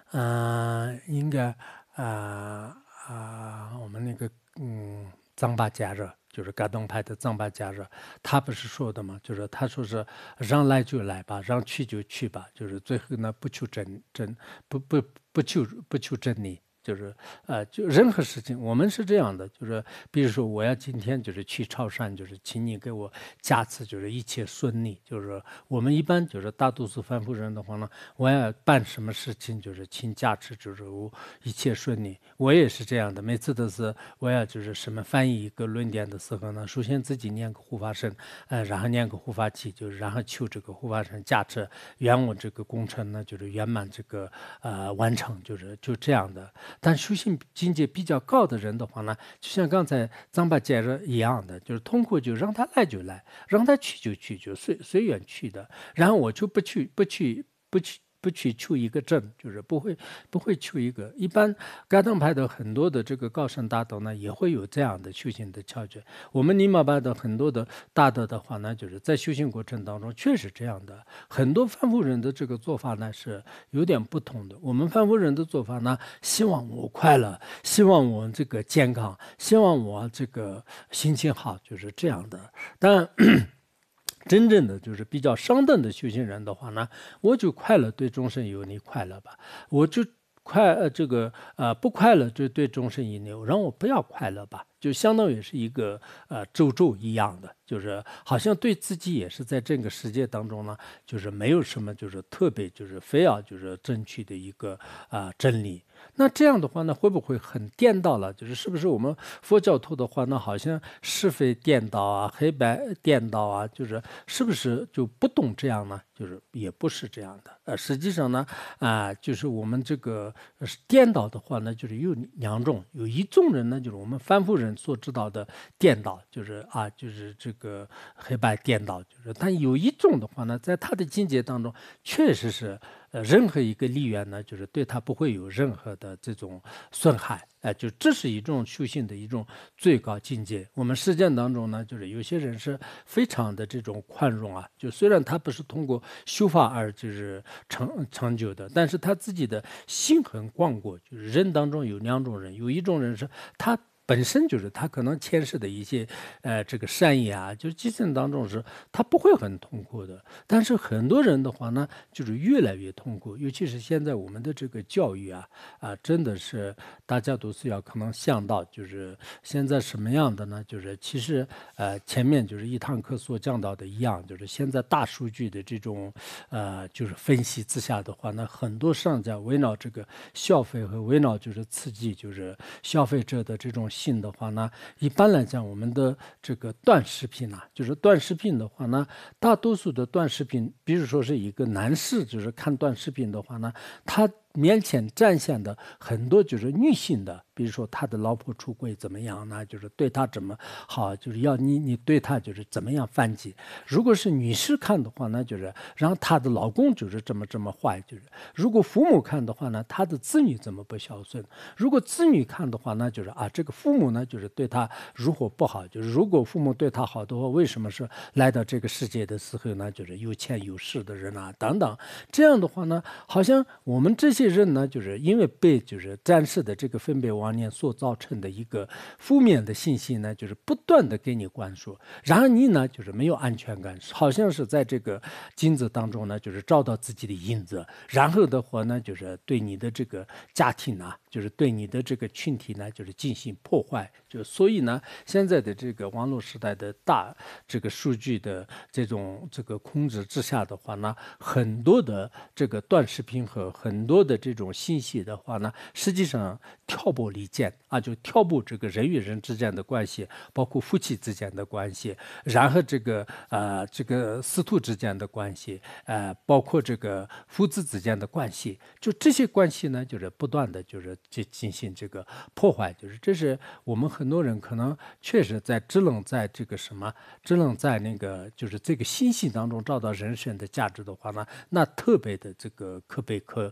嗯、应该啊啊、我们那个嗯藏巴加热。就是嘎登派的藏巴加热，他不是说的吗？就是他说是让来就来吧，让去就去吧，就是最后呢不求真真不不不求不求真理，就是呃就任何事情我们是这样的，就是比如说我要今天就是去潮汕，就是请你给我加持，就是一切顺利，就是我们一般就是大多数凡夫人的话呢，我要办什么事情就是请加持，就是我一切顺利。我也是这样的，每次都是我要就是什么翻译一个论点的时候呢，首先自己念个护法神，呃，然后念个护法偈，就是然后求这个护法神加持，愿我这个工程呢就是圆满这个呃完成，就是就这样的。但修行境界比较高的人的话呢，就像刚才张巴解释一样的，就是通过就让他来就来，让他去就去，就随随缘去的。然后我就不去不去不去不去求一个证，就是不会不会求一个。一般嘎当派的很多的这个高僧大德呢，也会有这样的修行的窍诀。我们尼玛派的很多的大德的话呢，就是在修行过程当中确实这样的。很多凡夫人的这个做法呢是有点不同的。我们凡夫人的做法呢，希望我快乐，希望我这个健康，希望我这个心情好，就是这样的。但真正的就是比较上等的修行人的话呢，我就快乐对众生有你快乐吧，我就快呃这个呃不快乐就对众生有你，让我不要快乐吧，就相当于是一个呃咒咒一样的，就是好像对自己也是在这个世界当中呢，就是没有什么就是特别就是非要就是争取的一个啊、呃真理。那这样的话呢，会不会很颠倒了？就是是不是我们佛教徒的话呢，好像是非颠倒啊，黑白颠倒啊，就是是不是就不懂这样呢？就是也不是这样的。呃，实际上呢，啊、呃就是我们这个呃颠倒的话呢，就是有两种，有一种人呢，就是我们凡夫人所知道的颠倒，就是啊，就是这个黑白颠倒，就是但有一种的话呢，在他的境界当中，确实是。呃，任何一个力源呢，就是对他不会有任何的这种损害，哎、呃，就这是一种修行的一种最高境界。我们实践当中呢，就是有些人是非常的这种宽容啊，就虽然他不是通过修法而就是成成就的，但是他自己的心很广阔。就是人当中有两种人，有一种人是他。本身就是他可能前世的一些，呃，这个善业啊，就是基层当中是他不会很痛苦的。但是很多人的话呢，就是越来越痛苦，尤其是现在我们的这个教育啊，啊，真的是大家都是要可能想到，就是现在什么样的呢？就是其实呃前面就是一堂课所讲到的一样，就是现在大数据的这种呃就是分析之下的话呢，很多商家围绕这个消费和围绕就是刺激就是消费者的这种性的话呢，一般来讲我们的这个短视频啊，就是短视频的话呢，大多数的短视频，比如说是一个男士，就是看短视频的话呢，他面前展现的很多就是女性的，比如说他的老婆出轨怎么样呢？就是对他怎么好，就是要你你对他就是怎么样反击。如果是女士看的话呢，就是让她的老公就是这么这么坏，就是如果父母看的话呢，他的子女怎么不孝顺？如果子女看的话呢，就是啊这个父母呢就是对他如果不好，就是如果父母对他好的话，为什么是来到这个世界的时候呢，就是有钱有势的人啊等等。这样的话呢，好像我们这些人呢，就是因为被就是暂时的这个分别妄念所造成的一个负面的信息呢，就是不断的给你灌输，然后你呢就是没有安全感，好像是在这个镜子当中呢，就是找到自己的影子，然后的话呢，就是对你的这个家庭啊，就是对你的这个群体呢，就是进行破坏。就所以呢，现在的这个网络时代的大这个数据的这种这个控制之下的话呢，很多的这个短视频和很多的这种信息的话呢，实际上挑拨离间啊，就挑拨这个人与人之间的关系，包括夫妻之间的关系，然后这个呃这个师徒之间的关系，呃，包括这个父子之间的关系，就这些关系呢，就是不断的就是进进行这个破坏，就是这是我们很多人可能确实在只能在这个什么，只能在那个就是这个信息当中找到人生的价值的话呢，那特别的这个可悲可呃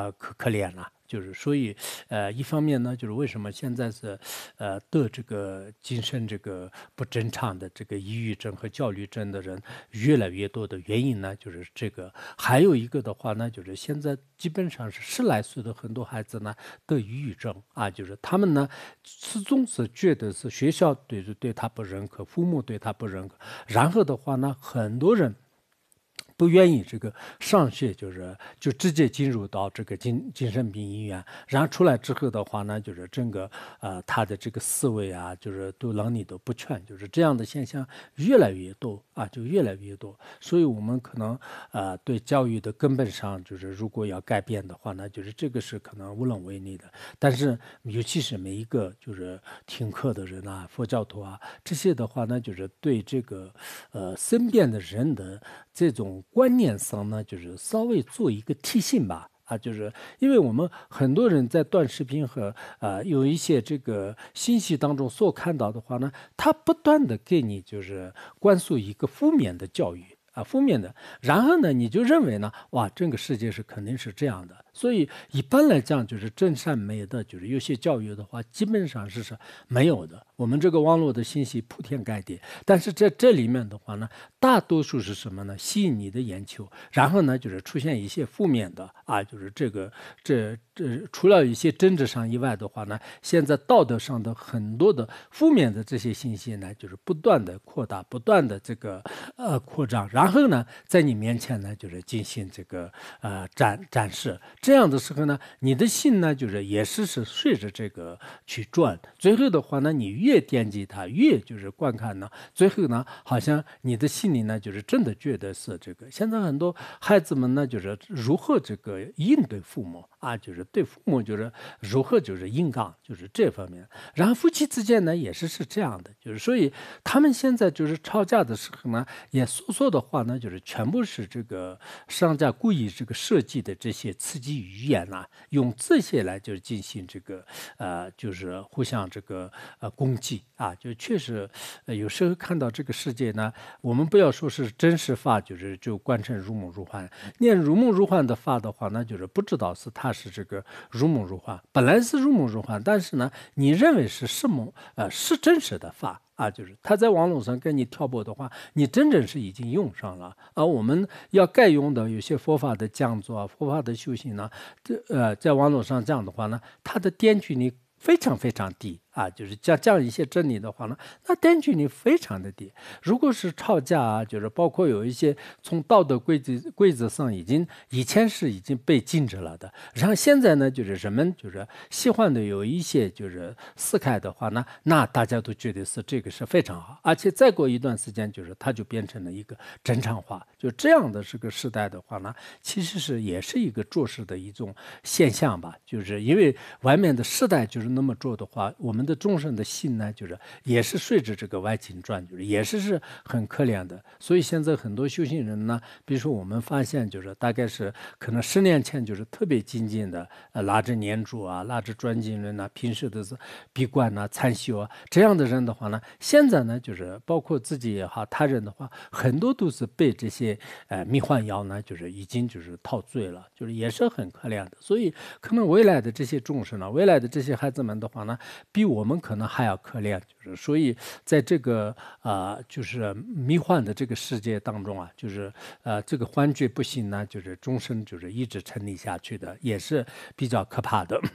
呃可可怜了。就是所以，呃，一方面呢，就是为什么现在是，呃，得这个精神这个不正常的这个抑郁症和焦虑症的人越来越多的原因呢，就是这个。还有一个的话呢，就是现在基本上是十来岁的很多孩子呢得抑郁症啊，就是他们呢始终是觉得是学校对对他不认可，父母对他不认可，然后的话呢，很多人。不愿意这个上学，就是就直接进入到这个精精神病医院，然后出来之后的话呢，就是整个呃他的这个思维啊，就是都能力都不全，就是这样的现象越来越多啊，就越来越多。所以我们可能呃对教育的根本上，就是如果要改变的话呢，就是这个是可能无能为力的。但是尤其是每一个就是听课的人啊，佛教徒啊，这些的话呢，就是对这个呃身边的人的这种。观念上呢，就是稍微做一个提醒吧，啊，就是因为我们很多人在短视频和呃有一些这个信息当中所看到的话呢，他不断的给你就是灌输一个负面的教育啊，负面的，然后呢，你就认为呢，哇，这个世界是肯定是这样的，所以一般来讲，就是真善美的，就是有些教育的话，基本上是是没有的。我们这个网络的信息铺天盖地，但是在这里面的话呢，大多数是什么呢？吸引你的眼球，然后呢，就是出现一些负面的啊，就是这个这这除了一些政治上以外的话呢，现在道德上的很多的负面的这些信息呢，就是不断的扩大，不断的这个呃扩张，然后呢，在你面前呢，就是进行这个呃展展示，这样的时候呢，你的心呢，就是也是是随着这个去转，最后的话呢，你越惦记它，越就是观看呢，最后呢，好像你的心里呢，就是真的觉得是这个。现在很多孩子们呢，就是如何这个应对父母啊，就是对父母就是如何就是硬刚，就是这方面。然后夫妻之间呢，也是是这样的，就是所以他们现在就是吵架的时候呢，也说说的话呢，就是全部是这个商家故意这个设计的这些刺激语言呐、啊，用这些来就是进行这个呃，就是互相这个呃攻击啊，就确实、呃、有时候看到这个世界呢，我们不要说是真实法，就是就观成如梦如幻，念如梦如幻的法的话，那就是不知道是它是这个如梦如幻，本来是如梦如幻，但是呢，你认为是是梦，呃，是真实的法。啊，就是他在网络上跟你挑拨的话，你真正是已经用上了。而我们要该用的有些佛法的讲座啊，佛法的修行呢，这呃，在网络上讲的话呢，它的点击率非常非常低啊，就是讲讲一些真理的话呢，那点击率非常的低。如果是吵架啊，就是包括有一些从道德规则规则上已经以前是已经被禁止了的，然后现在呢，就是人们就是喜欢的有一些就是撕开的话呢，那大家都觉得是这个是非常好，而且再过一段时间，就是它就变成了一个正常化，就这样的这个时代的话呢，其实是也是一个做事的一种现象吧，就是因为外面的时代就是那么做的话，我们的众生的心呢，就是也是随着这个外境转，就是也是是很可怜的。所以现在很多修行人呢，比如说我们发现，就是大概是可能十年前就是特别精进的，呃，拿着念珠啊，拿着转经轮啊，平时都是闭关啊、参修啊，这样的人的话呢，现在呢，就是包括自己也好，他人的话，很多都是被这些呃迷幻药呢，就是已经就是陶醉了，就是也是很可怜的。所以可能未来的这些众生呢，未来的这些孩子们的话呢，比我们可能还要可怜。就是所以在这个呃就是迷幻的这个世界当中啊，就是呃这个幻觉不行呢，就是终身就是一直沉溺下去的，也是比较可怕的。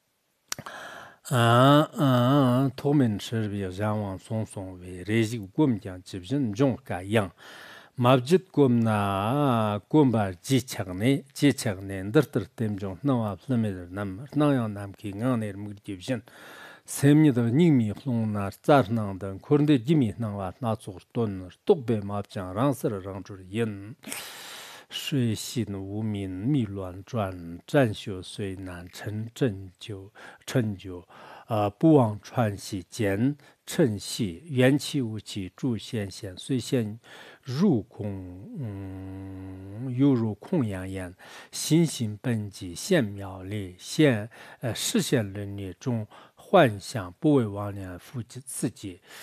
嗯嗯，他们吃的让往松松为热气过敏讲，基本上改样。马吉过那过把几强呢？几强呢？得得点钟，那话是没得那么那样那么去俺那么基本上。세미도 님이 흘롱나 짜르낭던 그런데 님이 나와 나쪽 돈 똑배 마장 랑스를 랑줄 연水性无名迷乱转，占修虽难成正就成就，呃，不忘传习间称系，缘起无起诸显现，虽现入空，嗯，犹如空阳眼，心性本寂现妙力，现呃实现能力中幻想不为妄念复自己。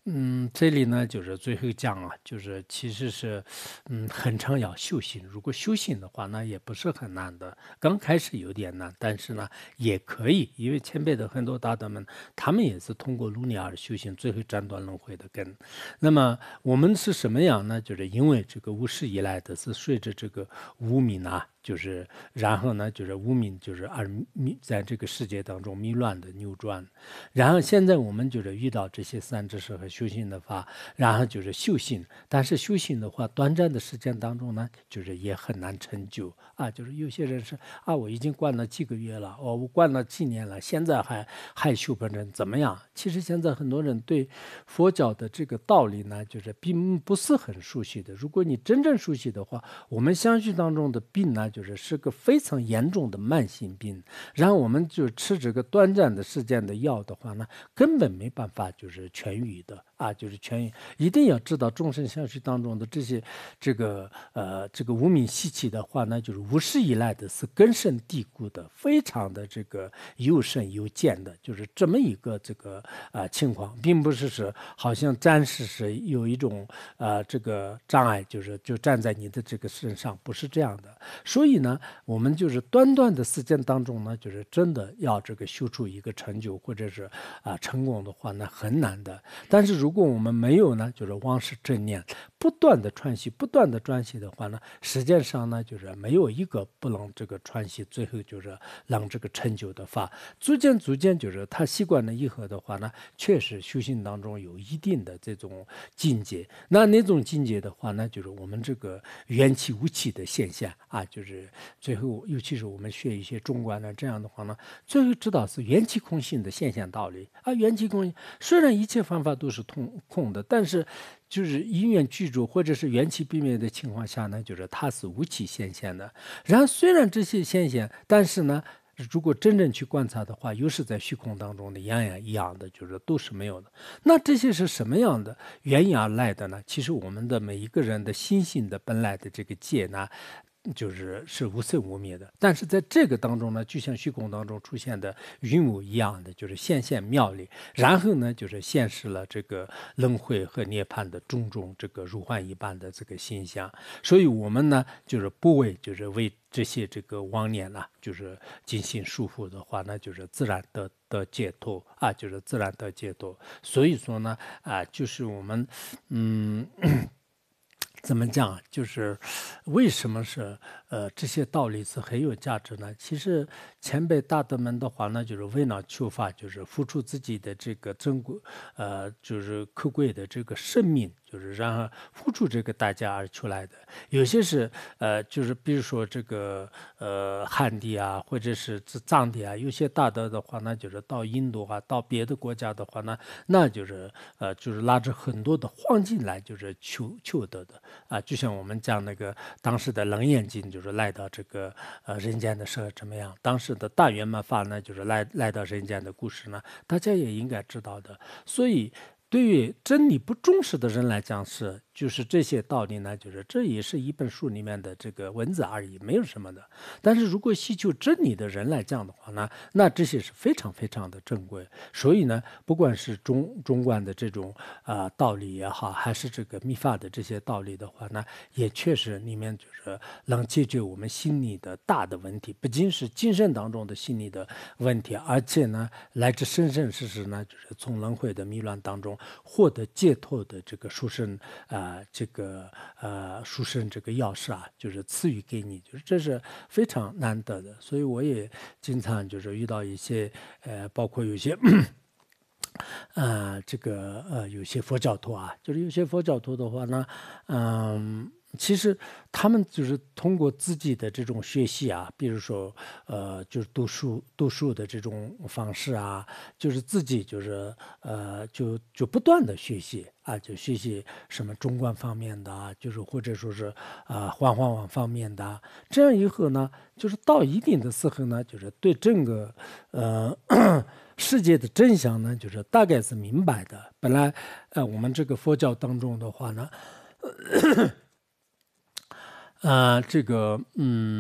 嗯，这里呢就是最后讲啊，就是其实是，嗯，很常要修行。如果修行的话，那也不是很难的。刚开始有点难，但是呢也可以，因为前辈的很多大德们，他们也是通过卢尼尔修行，最后斩断轮回的根。那么我们是什么样呢？就是因为这个无始以来的是随着这个无明啊。就是然后呢，就是无明，就是而迷在这个世界当中迷乱的扭转，然后现在我们就是遇到这些三知识和修行的话，然后就是修行，但是修行的话，短暂的时间当中呢，就是也很难成就啊。就是有些人是啊，我已经观了几个月了，哦，我观了几年了，现在还还修不成，怎么样？其实现在很多人对佛教的这个道理呢，就是并不是很熟悉的。如果你真正熟悉的话，我们相续当中的病呢，就是是个非常严重的慢性病，然后我们就吃这个短暂的时间的药的话呢，根本没办法就是痊愈的啊，就是痊愈。一定要知道众生相续当中的这些这个呃这个无名习气的话呢，就是无始以来的是根深蒂固的，非常的这个有深有见的，就是这么一个这个呃情况，并不是是好像暂时是有一种呃这个障碍，就是就站在你的这个身上，不是这样的。所以呢，我们就是短短的时间当中呢，就是真的要这个修出一个成就或者是啊、呃、成功的话，那很难的。但是如果我们没有呢，就是忘失正念，不断的串习，不断的专习的话呢，实际上呢，就是没有一个不能这个串习，最后就是让这个成就的法，逐渐逐渐就是他习惯了以后的话呢，确实修行当中有一定的这种境界。那那种境界的话呢，就是我们这个缘起无起的现象啊，就是最后，尤其是我们学一些中观呢，这样的话呢，最后知道是缘起空性的现象道理啊。缘起空性虽然一切方法都是空空的，但是就是因缘具足或者是缘起毕灭的情况下呢，就是它是无起现象的。然后虽然这些现象，但是呢，如果真正去观察的话，又是在虚空当中的样样一样的，就是都是没有的。那这些是什么样的原因而来的呢？其实我们的每一个人的心性的本来的这个界呢，就是是无生无灭的。但是在这个当中呢，就像虚空当中出现的云雾一样的，就是现现妙理，然后呢，就是现实了这个轮回和涅槃的种种这个如幻一般的这个现象。所以我们呢，就是不为就是为这些这个妄念呢、啊，就是进行束缚的话，那就是自然得得解脱啊，就是自然得解脱。所以说呢，啊，就是我们嗯。怎么讲？就是为什么是呃这些道理是很有价值呢？其实前辈大德们的话呢，就是为了求法，就是付出自己的这个珍贵呃就是可贵的这个生命，就是让付出这个代价而出来的。有些是呃就是比如说这个呃汉地啊，或者是藏地啊，有些大德的话呢，就是到印度啊，到别的国家的话呢，那就是呃就是拉着很多的黄金来，就是求求得的。啊，就像我们讲那个当时的楞严经，就是来到这个呃人间的时候怎么样？当时的大圆满法呢，就是来来到人间的故事呢，大家也应该知道的。所以，对于真理不重视的人来讲是，就是这些道理呢，就是这也是一本书里面的这个文字而已，没有什么的。但是如果希求真理的人来讲的话呢，那这些是非常非常的珍贵。所以呢，不管是中中观的这种啊、呃、道理也好，还是这个密法的这些道理的话呢，也确实里面就是能解决我们心理的大的问题，不仅是精神当中的心理的问题，而且呢，来自生生世世呢，就是从轮回的迷乱当中获得解脱的这个殊胜啊、呃，这个呃殊胜这个钥匙啊，就是赐予给你，就是这是非常难得的。所以我也经常就是遇到一些呃，包括有些。呃，这个呃，有些佛教徒啊，就是有些佛教徒的话呢，嗯，其实他们就是通过自己的这种学习啊，比如说呃，就是读书读书的这种方式啊，就是自己就是呃，就就不断的学习啊，就学习什么中观方面的啊，就是或者说是啊、呃、环环网方面的啊，这样以后呢，就是到一定的时候呢，就是对整个呃。世界的真相呢，就是大概是明白的。本来，呃，我们这个佛教当中的话呢，呃，这个，嗯，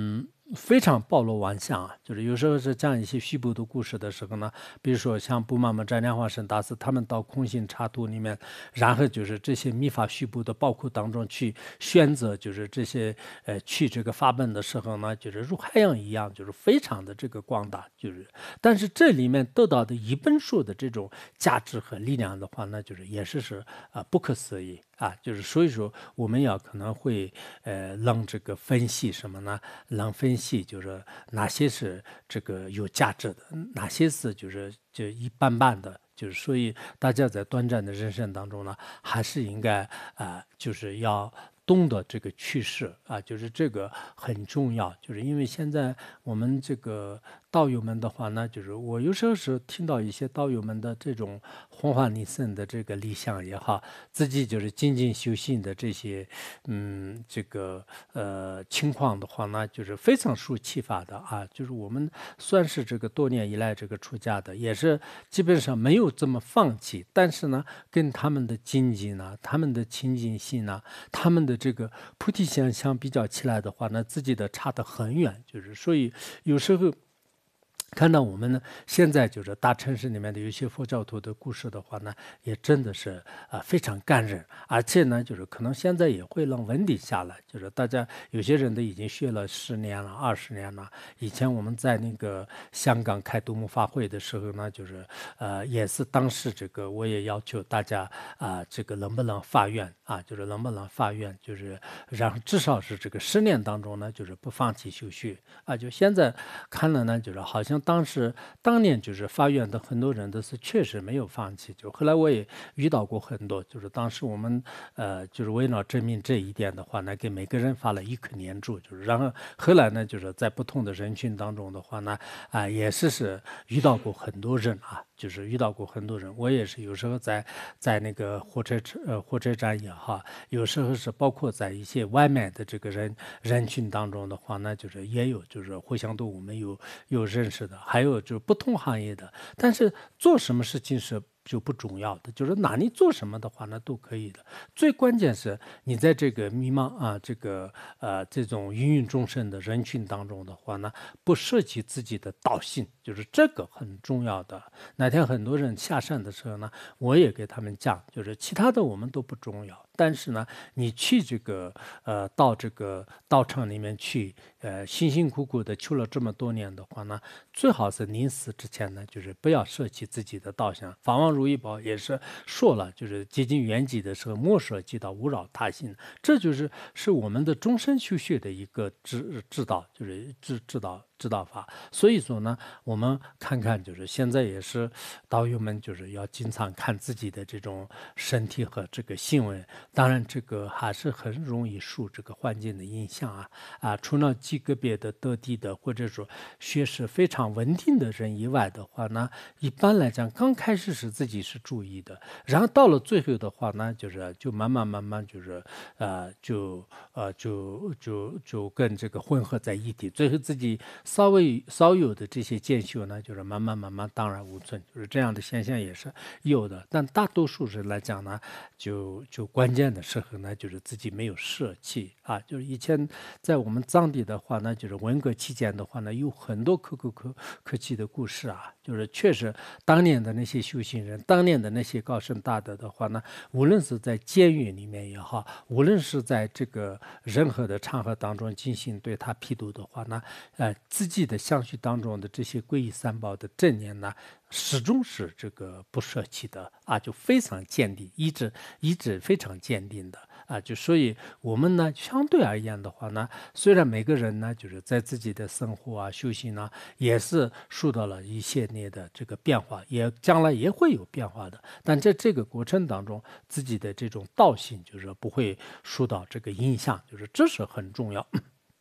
非常暴露万象啊，就是有时候是讲一些虚构的故事的时候呢，比如说像布玛玛、詹良华、沈大师他们到空行插图里面，然后就是这些密法虚构的宝库当中去选择，就是这些呃去这个法本的时候呢，就是如海洋一样，就是非常的这个广大，就是但是这里面得到的一本书的这种价值和力量的话呢，就是也是是啊、呃、不可思议。啊，就是所以说我们要可能会呃让这个分析什么呢？让分析就是哪些是这个有价值的，哪些是就是就一般般的。就是所以大家在短暂的人生当中呢，还是应该啊、呃就是要懂得这个趋势啊，就是这个很重要。就是因为现在我们这个道友们的话呢，就是我有时候是听到一些道友们的这种弘法利生的这个理想也好，自己就是精进修行的这些嗯这个呃情况的话呢，就是非常受启发的啊。就是我们算是这个多年以来这个出家的，也是基本上没有这么放弃，但是呢，跟他们的精进呢，他们的清净心呢，他们的这个菩提心相比较起来的话呢，自己的差得很远。就是所以有时候看到我们呢，现在就是大城市里面的有些佛教徒的故事的话呢，也真的是啊、呃、非常感人，而且呢，就是可能现在也会让稳定下来，就是大家有些人都已经学了十年了、二十年了。以前我们在那个香港开独木法会的时候呢，就是呃也是当时这个我也要求大家啊、呃这个能不能发愿啊，就是能不能发愿，就是然后至少是这个十年当中呢，就是不放弃修学啊。就现在看了呢，就是好像当时当年就是发愿的很多人都是确实没有放弃。就后来我也遇到过很多，就是当时我们呃就是为了证明这一点的话呢，给每个人发了一颗念珠，就是然后后来呢，就是在不同的人群当中的话呢，啊、也是是遇到过很多人啊。就是遇到过很多人，我也是有时候在在那个火车车呃火车站也好，有时候是包括在一些外卖的这个人人群当中的话呢，就是也有就是互相对我们有有认识的，还有就是不同行业的，但是做什么事情是就不重要的，就是哪里做什么的话呢都可以的。最关键是你在这个迷茫啊，这个呃这种芸芸众生的人群当中的话呢，不涉及自己的道性，就是这个很重要的。那天很多人下山的时候呢，我也给他们讲，就是其他的我们都不重要，但是呢，你去这个呃到这个道场里面去，呃辛辛苦苦的修了这么多年的话呢，最好是临死之前呢，就是不要舍弃自己的道相。法王如意宝也是说了，就是接近圆寂的时候，莫舍己道，勿扰他心。这就是是我们的终身修学的一个指指导，就是指指导指导法。所以说呢，我们看看，就是现在也是道友们就是要经常看自己的这种身体和这个行为。当然，这个还是很容易受这个环境的影响啊啊！除了极个别的得地的或者说学识非常稳定的人以外的话呢，一般来讲，刚开始是自己是注意的，然后到了最后的话呢，就是就慢慢慢慢就是呃就呃就就就跟这个混合在一起，最后自己稍微少有的这些见修呢，就是慢慢慢慢荡然无存，就是这样的现象也是有的。但大多数人来讲呢，就就关键的时候呢，就是自己没有舍弃啊。就是以前在我们藏地的话呢，就是文革期间的话呢，有很多可可可可泣的故事啊。就是确实当年的那些修行人，当年的那些高僧大德的话呢，无论是在监狱里面也好，无论是在这个任何的场合当中进行对他批读的话呢，呃，自己的相续当中的这些皈依三宝的正念呢，始终是这个不舍弃的啊，就非常坚定，一直一直非常坚定的啊，就所以我们呢，相对而言的话呢，虽然每个人呢，就是在自己的生活啊、修行呢，也是受到了一系列的这个变化，也将来也会有变化的，但在这个过程当中，自己的这种道性就是不会受到这个影响，就是这是很重要。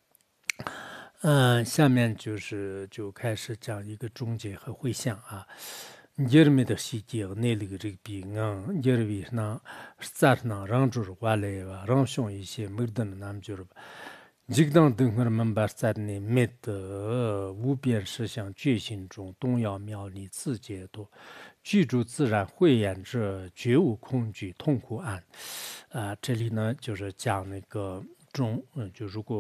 嗯，下面就是就开始讲一个终结和回向啊。你们的细节，那里个这个病啊，你们那咋那让就是话来吧，让上一些没得那么就是吧。这个当等会儿们把在那没得无边实相觉醒中，动摇妙理自解脱，居住自然慧眼者，绝无恐惧，痛苦安。啊、这里呢就是讲那个中，嗯，就如果。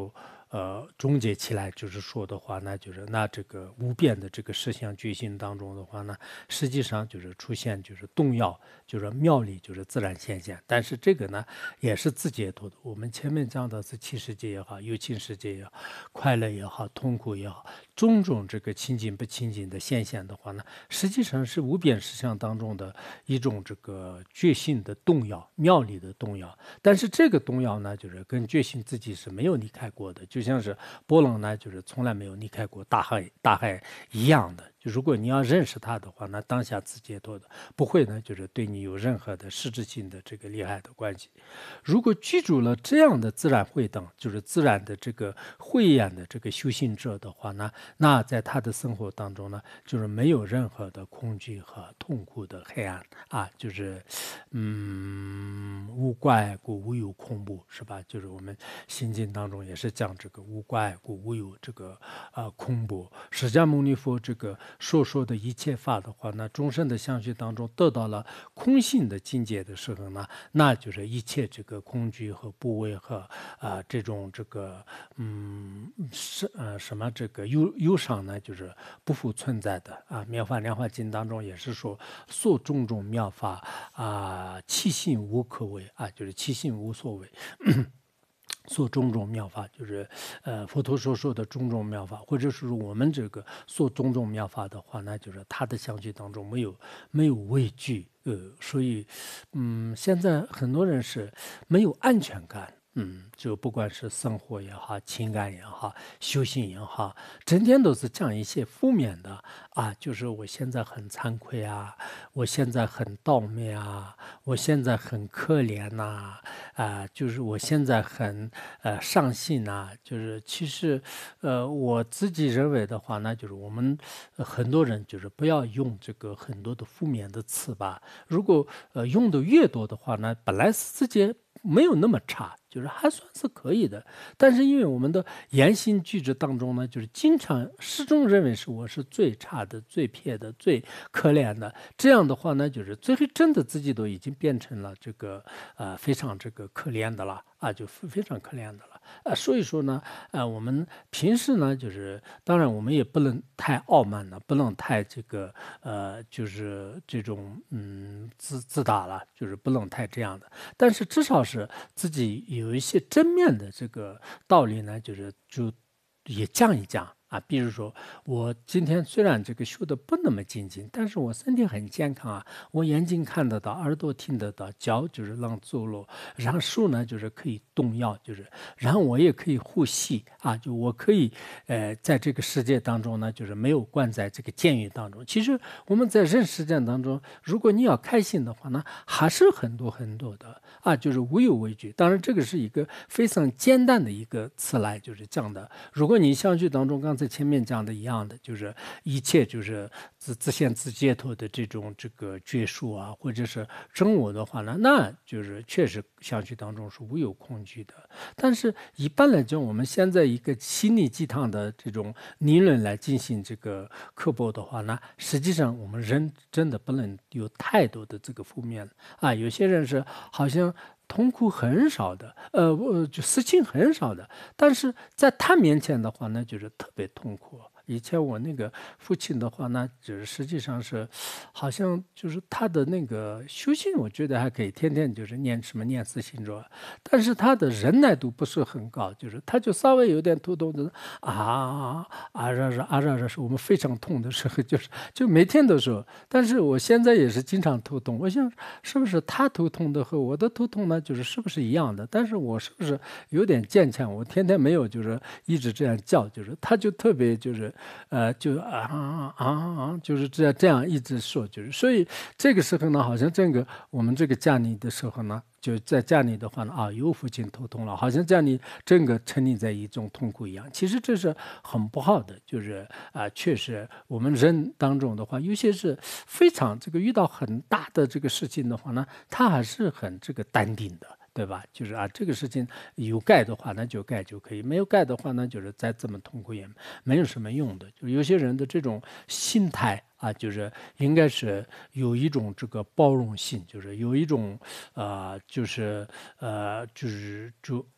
呃终结起来，就是说的话，那就是那这个无边的这个实相觉醒当中的话呢，实际上就是出现就是动摇，就是妙理，就是自然现象。但是这个呢，也是自解脱的。我们前面讲的是七世界也好，有情世界也好，快乐也好，痛苦也好，种种这个清净不清净的现象的话呢，实际上是无边实相当中的一种这个觉性的动摇，妙理的动摇。但是这个动摇呢，就是跟觉性自己是没有离开过的，就像是波浪呢，就是从来没有离开过大海，大海一样的。就如果你要认识它的话，那当下自解脱的不会呢，就是对你有任何的实质性的这个利害的关系。如果居住了这样的自然慧等，就是自然的这个慧眼的这个修行者的话呢，那在他的生活当中呢，就是没有任何的恐惧和痛苦的黑暗啊，就是嗯无怪故无有恐怖，是吧？就是我们心经当中也是讲这个无怪故无有这个啊、呃、恐怖。释迦牟尼佛这个所说的一切法的话，那众生的相续当中得到了空性的境界的时候呢，那就是一切这个恐惧和部位和啊、呃、这种这个嗯是呃什么这个忧忧伤呢，就是不复存在的啊。妙法莲华经当中也是说，所种种妙法啊，其性无可为啊，就是其性无所谓。所种种妙法，就是呃佛陀所说的种种妙法，或者是我们这个所种种妙法的话，那就是他的相续当中没有没有畏惧，呃，所以嗯，现在很多人是没有安全感。嗯，就不管是生活也好，情感也好，修行也好，整天都是讲一些负面的啊，就是我现在很惭愧啊，我现在很倒霉啊，我现在很可怜呐、啊，啊，就是我现在很呃伤心呐、就是其实呃我自己认为的话呢，就是我们、呃很多人就是不要用这个很多的负面的词吧，如果呃用的越多的话呢，本来是自己没有那么差，就是还算是可以的。但是因为我们的言行举止当中呢，就是经常始终认为是我是最差的、最撇的、最可怜的。这样的话呢，就是最后真的自己都已经变成了这个呃非常这个可怜的了啊，就非常可怜的了。呃，所以说呢，呃，我们平时呢，就是当然我们也不能太傲慢了，不能太这个呃，就是这种嗯自自大了，就是不能太这样的。但是至少是自己有一些正面的这个道理呢，就是就也讲一讲啊。比如说，我今天虽然这个修的不那么精进，但是我身体很健康啊，我眼睛看得到，耳朵听得到，脚就是能走路，然后手呢就是可以动摇，就是然后我也可以呼吸啊，就我可以呃在这个世界当中呢，就是没有关在这个监狱当中。其实我们在人世间当中，如果你要开心的话呢，还是很多很多的啊，就是无有畏惧。当然，这个是一个非常简单的一个词来，就是讲的。如果你相续当中刚才前面讲的一样的，就是一切就是自自现自解脱的这种这个觉数啊，或者是真我的话呢，那就是确实相续当中是无有恐惧的。但是一般来讲，我们现在一个心灵鸡汤的这种理论来进行这个科普的话呢，实际上我们人真的不能有太多的这个负面啊。有些人是好像痛苦很少的，呃，我就事情很少的，但是在他面前的话呢，就是特别痛苦。以前我那个父亲的话呢，就是实际上是，好像就是他的那个修行，我觉得还可以，天天就是念什么念四心咒，但是他的忍耐度不是很高，就是他就稍微有点头痛的啊啊热热啊热热，是我们非常痛的时候，就是就每天都说。但是我现在也是经常头痛，我想是不是他头痛的和我的头痛呢，就是是不是一样的？但是我是不是有点坚强？我天天没有就是一直这样叫，就是他就特别就是呃就啊啊啊啊，就是这样这样一直说，就是所以这个时候呢，好像这个我们这个家里的时候呢。就在家里的话呢，啊，有父亲头痛了，好像家里整个沉溺在一种痛苦一样。其实这是很不好的，就是啊、呃，确实我们人当中的话，有些是非常这个遇到很大的这个事情的话呢，他还是很这个淡定的。对吧？就是啊，这个事情有盖的话，那就盖就可以；没有盖的话呢，就是再这么痛苦也没有什么用的。就是有些人的这种心态啊，就是应该是有一种这个包容性，就是有一种呃，就是呃，就是就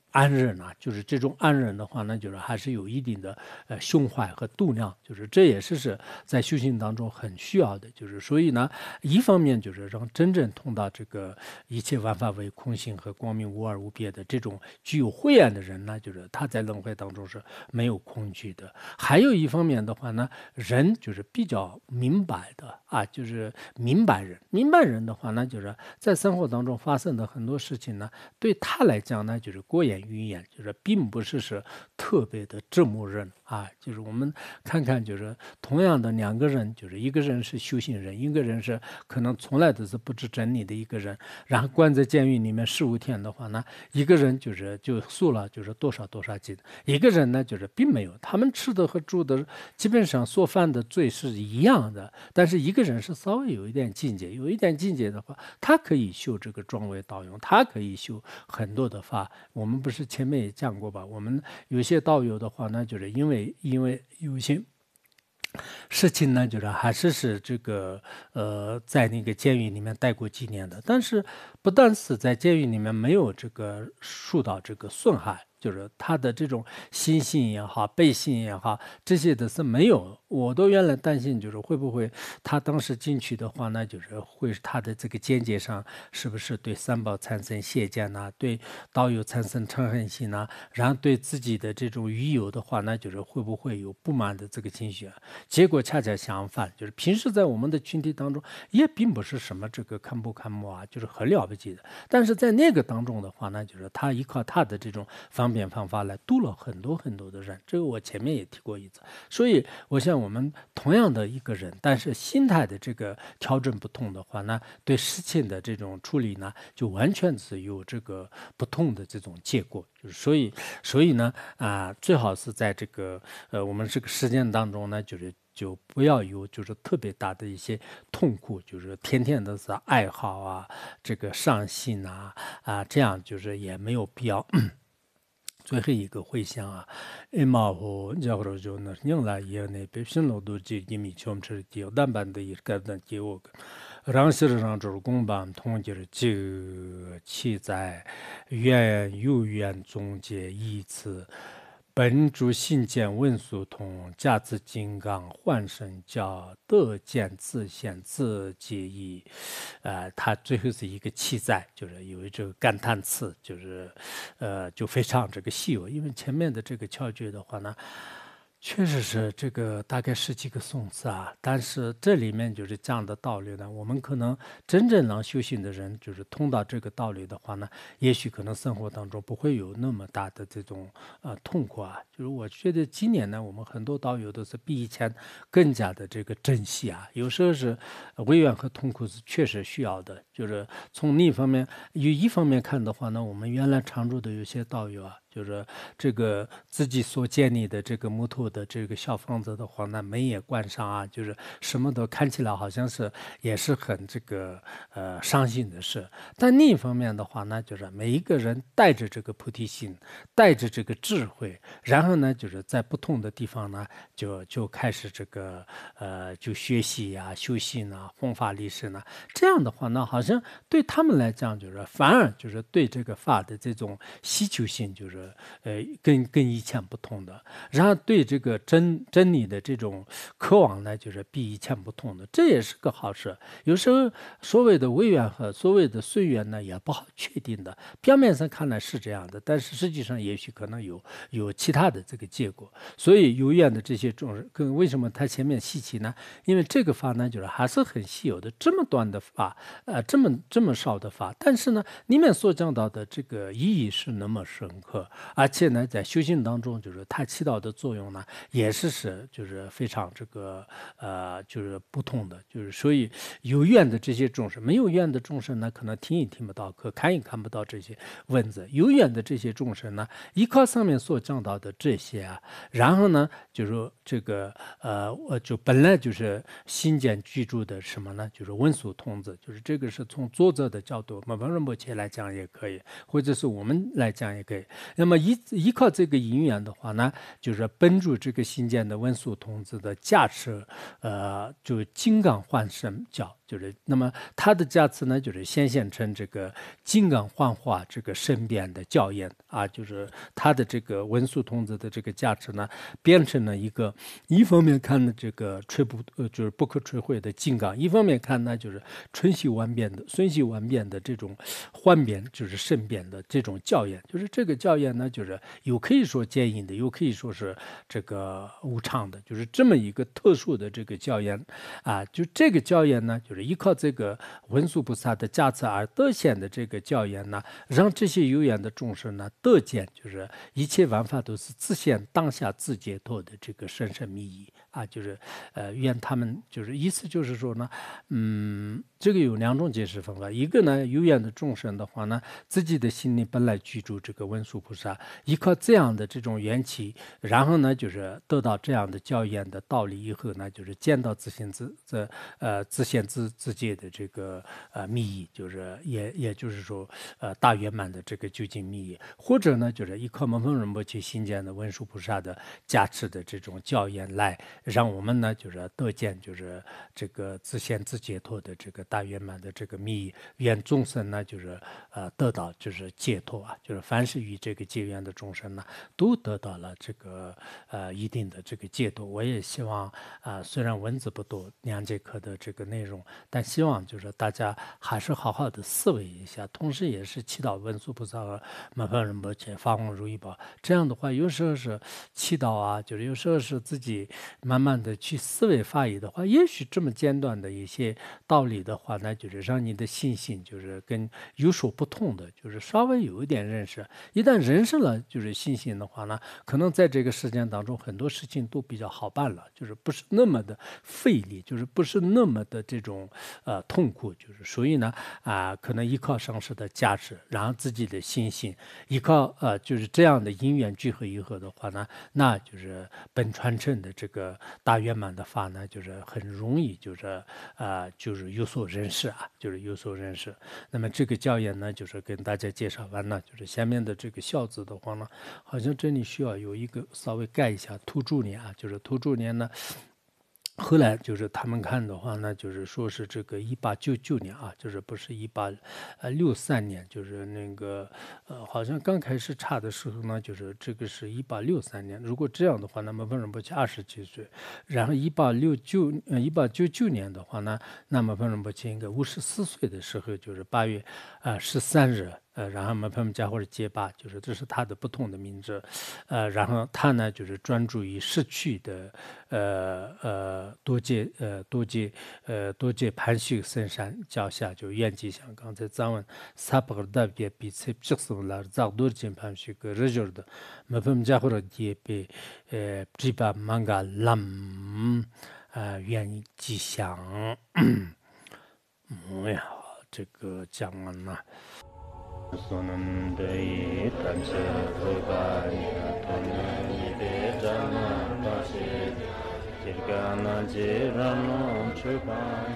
安忍啊，就是这种安忍的话呢，就是还是有一定的呃胸怀和度量，就是这也是是在修行当中很需要的，就是所以呢，一方面就是让真正通到这个一切万法为空性和光明无二无别的这种具有慧眼的人呢，就是他在轮回当中是没有恐惧的。还有一方面的话呢，人就是比较明白的啊，就是明白人，明白人的话呢，就是在生活当中发生的很多事情呢，对他来讲呢，就是过眼云烟，就是并不是是特别的折磨人啊。就是我们看看，就是同样的两个人，就是一个人是修行人，一个人是可能从来都是不知真理的一个人，然后关在监狱里面十五天的话呢，一个人就是就塑了就是多少多少斤，一个人呢就是并没有，他们吃的和住的基本上做饭的罪是一样的，但是一个人是稍微有一点境界，有一点境界的话，他可以修这个庄为道用，他可以修很多的法。我们不是前面也讲过吧？我们有些道友的话呢，就是因为因为有些事情呢，就是还是是这个呃，在那个监狱里面待过几年的，但是不但是在监狱里面没有这个受到这个损害，就是他的这种心性也好、背信也好，这些的是没有。我都原来担心，就是会不会他当时进去的话呢，就是会他的这个见解上是不是对三宝产生邪见呐、对道友产生嗔恨心呐、然后对自己的这种鱼友的话呢，就是会不会有不满的这个情绪啊？结果恰恰相反，就是平时在我们的群体当中，也并不是什么这个看不看破啊，就是很了不起的。但是在那个当中的话呢，就是他依靠他的这种方便方法来度了很多很多的人，这个我前面也提过一次。所以我想我们同样的一个人，但是心态的这个调整不同的话呢，对事情的这种处理呢，就完全是有这个不同的这种结果。就是所以，所以呢，啊、最好是在这个呃我们这个实践当中呢，就是就不要有就是特别大的一些痛苦，就是天天都是爱好啊，这个上进啊啊，这样就是也没有必要。最后一个回想啊，一毛和假如就那原来也那别新老多就一米全吃的，但办的也干的结果，让些让这公办统计的这个其在远有远中间一次。本主信见文殊通，价值金刚幻身教，得见自现自解义。呃，它最后是一个气在，就是有这个感叹词，就是呃，就非常这个稀有。因为前面的这个窍诀的话呢，确实是这个大概十几个宋词啊，但是这里面就是这样的道理呢。我们可能真正能修行的人，就是通到这个道理的话呢，也许可能生活当中不会有那么大的这种呃痛苦啊。就是我觉得今年呢，我们很多道友都是比以前更加的这个珍惜啊。有时候是委员和痛苦是确实需要的，就是从另一方面，有一方面看的话呢，我们原来常住的有些道友啊。就是这个自己所建立的这个木头的这个小房子的话，那门也关上啊，就是什么都看起来好像是也是很这个呃伤心的事。但另一方面的话呢，就是每一个人带着这个菩提心，带着这个智慧，然后呢，就是在不同的地方呢，就就开始这个呃就学习呀、修行啊、弘法利生呢。这样的话呢，好像对他们来讲，就是反而就是对这个法的这种需求性，就是。呃，跟跟以前不同的，然后对这个真真理的这种渴望呢，就是比以前不同的，这也是个好事。有时候所谓的违缘和所谓的随缘呢，也不好确定的。表面上看来是这样的，但是实际上也许可能有有其他的这个结果。所以有缘的这些众生，跟为什么他前面稀奇呢？因为这个法呢，就是还是很稀有的，这么短的法，呃，这么这么少的法，但是呢，里面所讲到的这个意义是那么深刻。而且呢，在修行当中，就是它起到的作用呢，也是是就是非常这个呃，就是不同的。就是所以有缘的这些众生，没有缘的众生呢，可能听也听不到，可看也看不到这些文字。有缘的这些众生呢，依靠上面所讲到的这些啊，然后呢，就是这个呃，我就本来就是新建居住的什么呢？就是文殊童子，就是这个是从作者的角度，马本仁波切来讲也可以，或者是我们来讲也可以。那么依依靠这个因缘的话呢，就是本住这个新建的文殊童子的加持，呃，就金刚幻身教。 就是那么它的价值呢，就是显现成这个金刚幻化这个身边的教言啊，就是它的这个文殊童子的这个价值呢，变成了一个一方面看呢这个摧不呃就是不可摧毁的金刚，一方面看呢就是瞬息万变的瞬息万变的这种幻变，就是身边的这种教言，就是这个教言呢，就是有可以说坚硬的，有可以说是这个无常的，就是这么一个特殊的这个教言啊，就这个教言呢，就是依靠这个文殊菩萨的加持而得显的这个教言呢，让这些有缘的众生呢得见，就是一切万法都是自现当下自解脱的这个深深密意啊，就是呃愿他们就是意思就是说呢，嗯，这个有两种解释方法，一个呢有缘的众生的话呢，自己的心里本来居住这个文殊菩萨，依靠这样的这种缘起，然后呢就是得到这样的教言的道理以后呢，就是见到自现自自呃自现自自界的这个呃密意，就是也也就是说呃大圆满的这个究竟密意，或者呢就是依靠蒙峰仁波切新建的文殊菩萨的加持的这种教言来让我们呢就是得见就是这个自现自解脱的这个大圆满的这个密意，愿众生呢就是呃得到就是解脱啊，就是凡是与这个结缘的众生呢都得到了这个呃一定的这个解脱。我也希望啊、呃，虽然文字不多，两节课的这个内容，但希望就是大家还是好好的思维一下，同时也是祈祷文殊菩萨和满方仁波切发光如意宝。这样的话，有时候是祈祷啊，就是有时候是自己慢慢的去思维发意的话，也许这么简短的一些道理的话，那就是让你的信心就是跟有所不同的，就是稍微有一点认识。一旦认识了就是信心的话呢，可能在这个时间当中很多事情都比较好办了，就是不是那么的费力，就是不是那么的这种呃痛苦，就是所以呢啊、呃，可能依靠上师的加持，然后自己的信心，依靠呃就是这样的因缘聚合以后的话呢，那就是本传承的这个大圆满的法呢，就是很容易就是啊、呃、就是有所认识啊，就是有所认识。那么这个教言呢，就是跟大家介绍完了，就是下面的这个孝字的话呢，好像这里需要有一个稍微盖一下突注年啊，就是突注年呢。后来就是他们看的话呢，就是说是这个一八九九年啊，就是不是一八呃六三年，就是那个呃好像刚开始查的时候呢，就是这个是一八六三年。如果这样的话，那么文仁波切二十七岁，然后一八六九呃一八九九年的话呢，那么文仁波切应该五十四岁的时候，就是八月啊十三日。呃，然后嘛，他们家或者结巴，就是这是他的不同的名字，呃，然后他呢就是专注于逝去的，呃呃多界呃多界呃多界盘修深山脚下，就愿吉祥。刚才咱们萨布尔达别比赛比什么了，咋多见盘修个热热的，嘛他们家或者也被呃只把曼嘎啷呃愿吉祥，嗯呀，这个讲完了。Sonam dei tamse thobanya thonani de jana pashe kirgana jirano chupan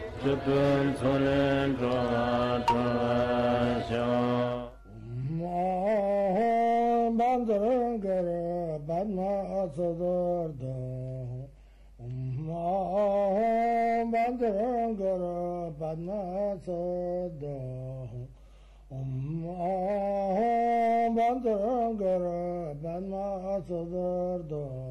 chupun sonen droa droa sho Bandar gara badna sadar da Bandar gara badna sadar Om Bandar Gara Badma Sadar Da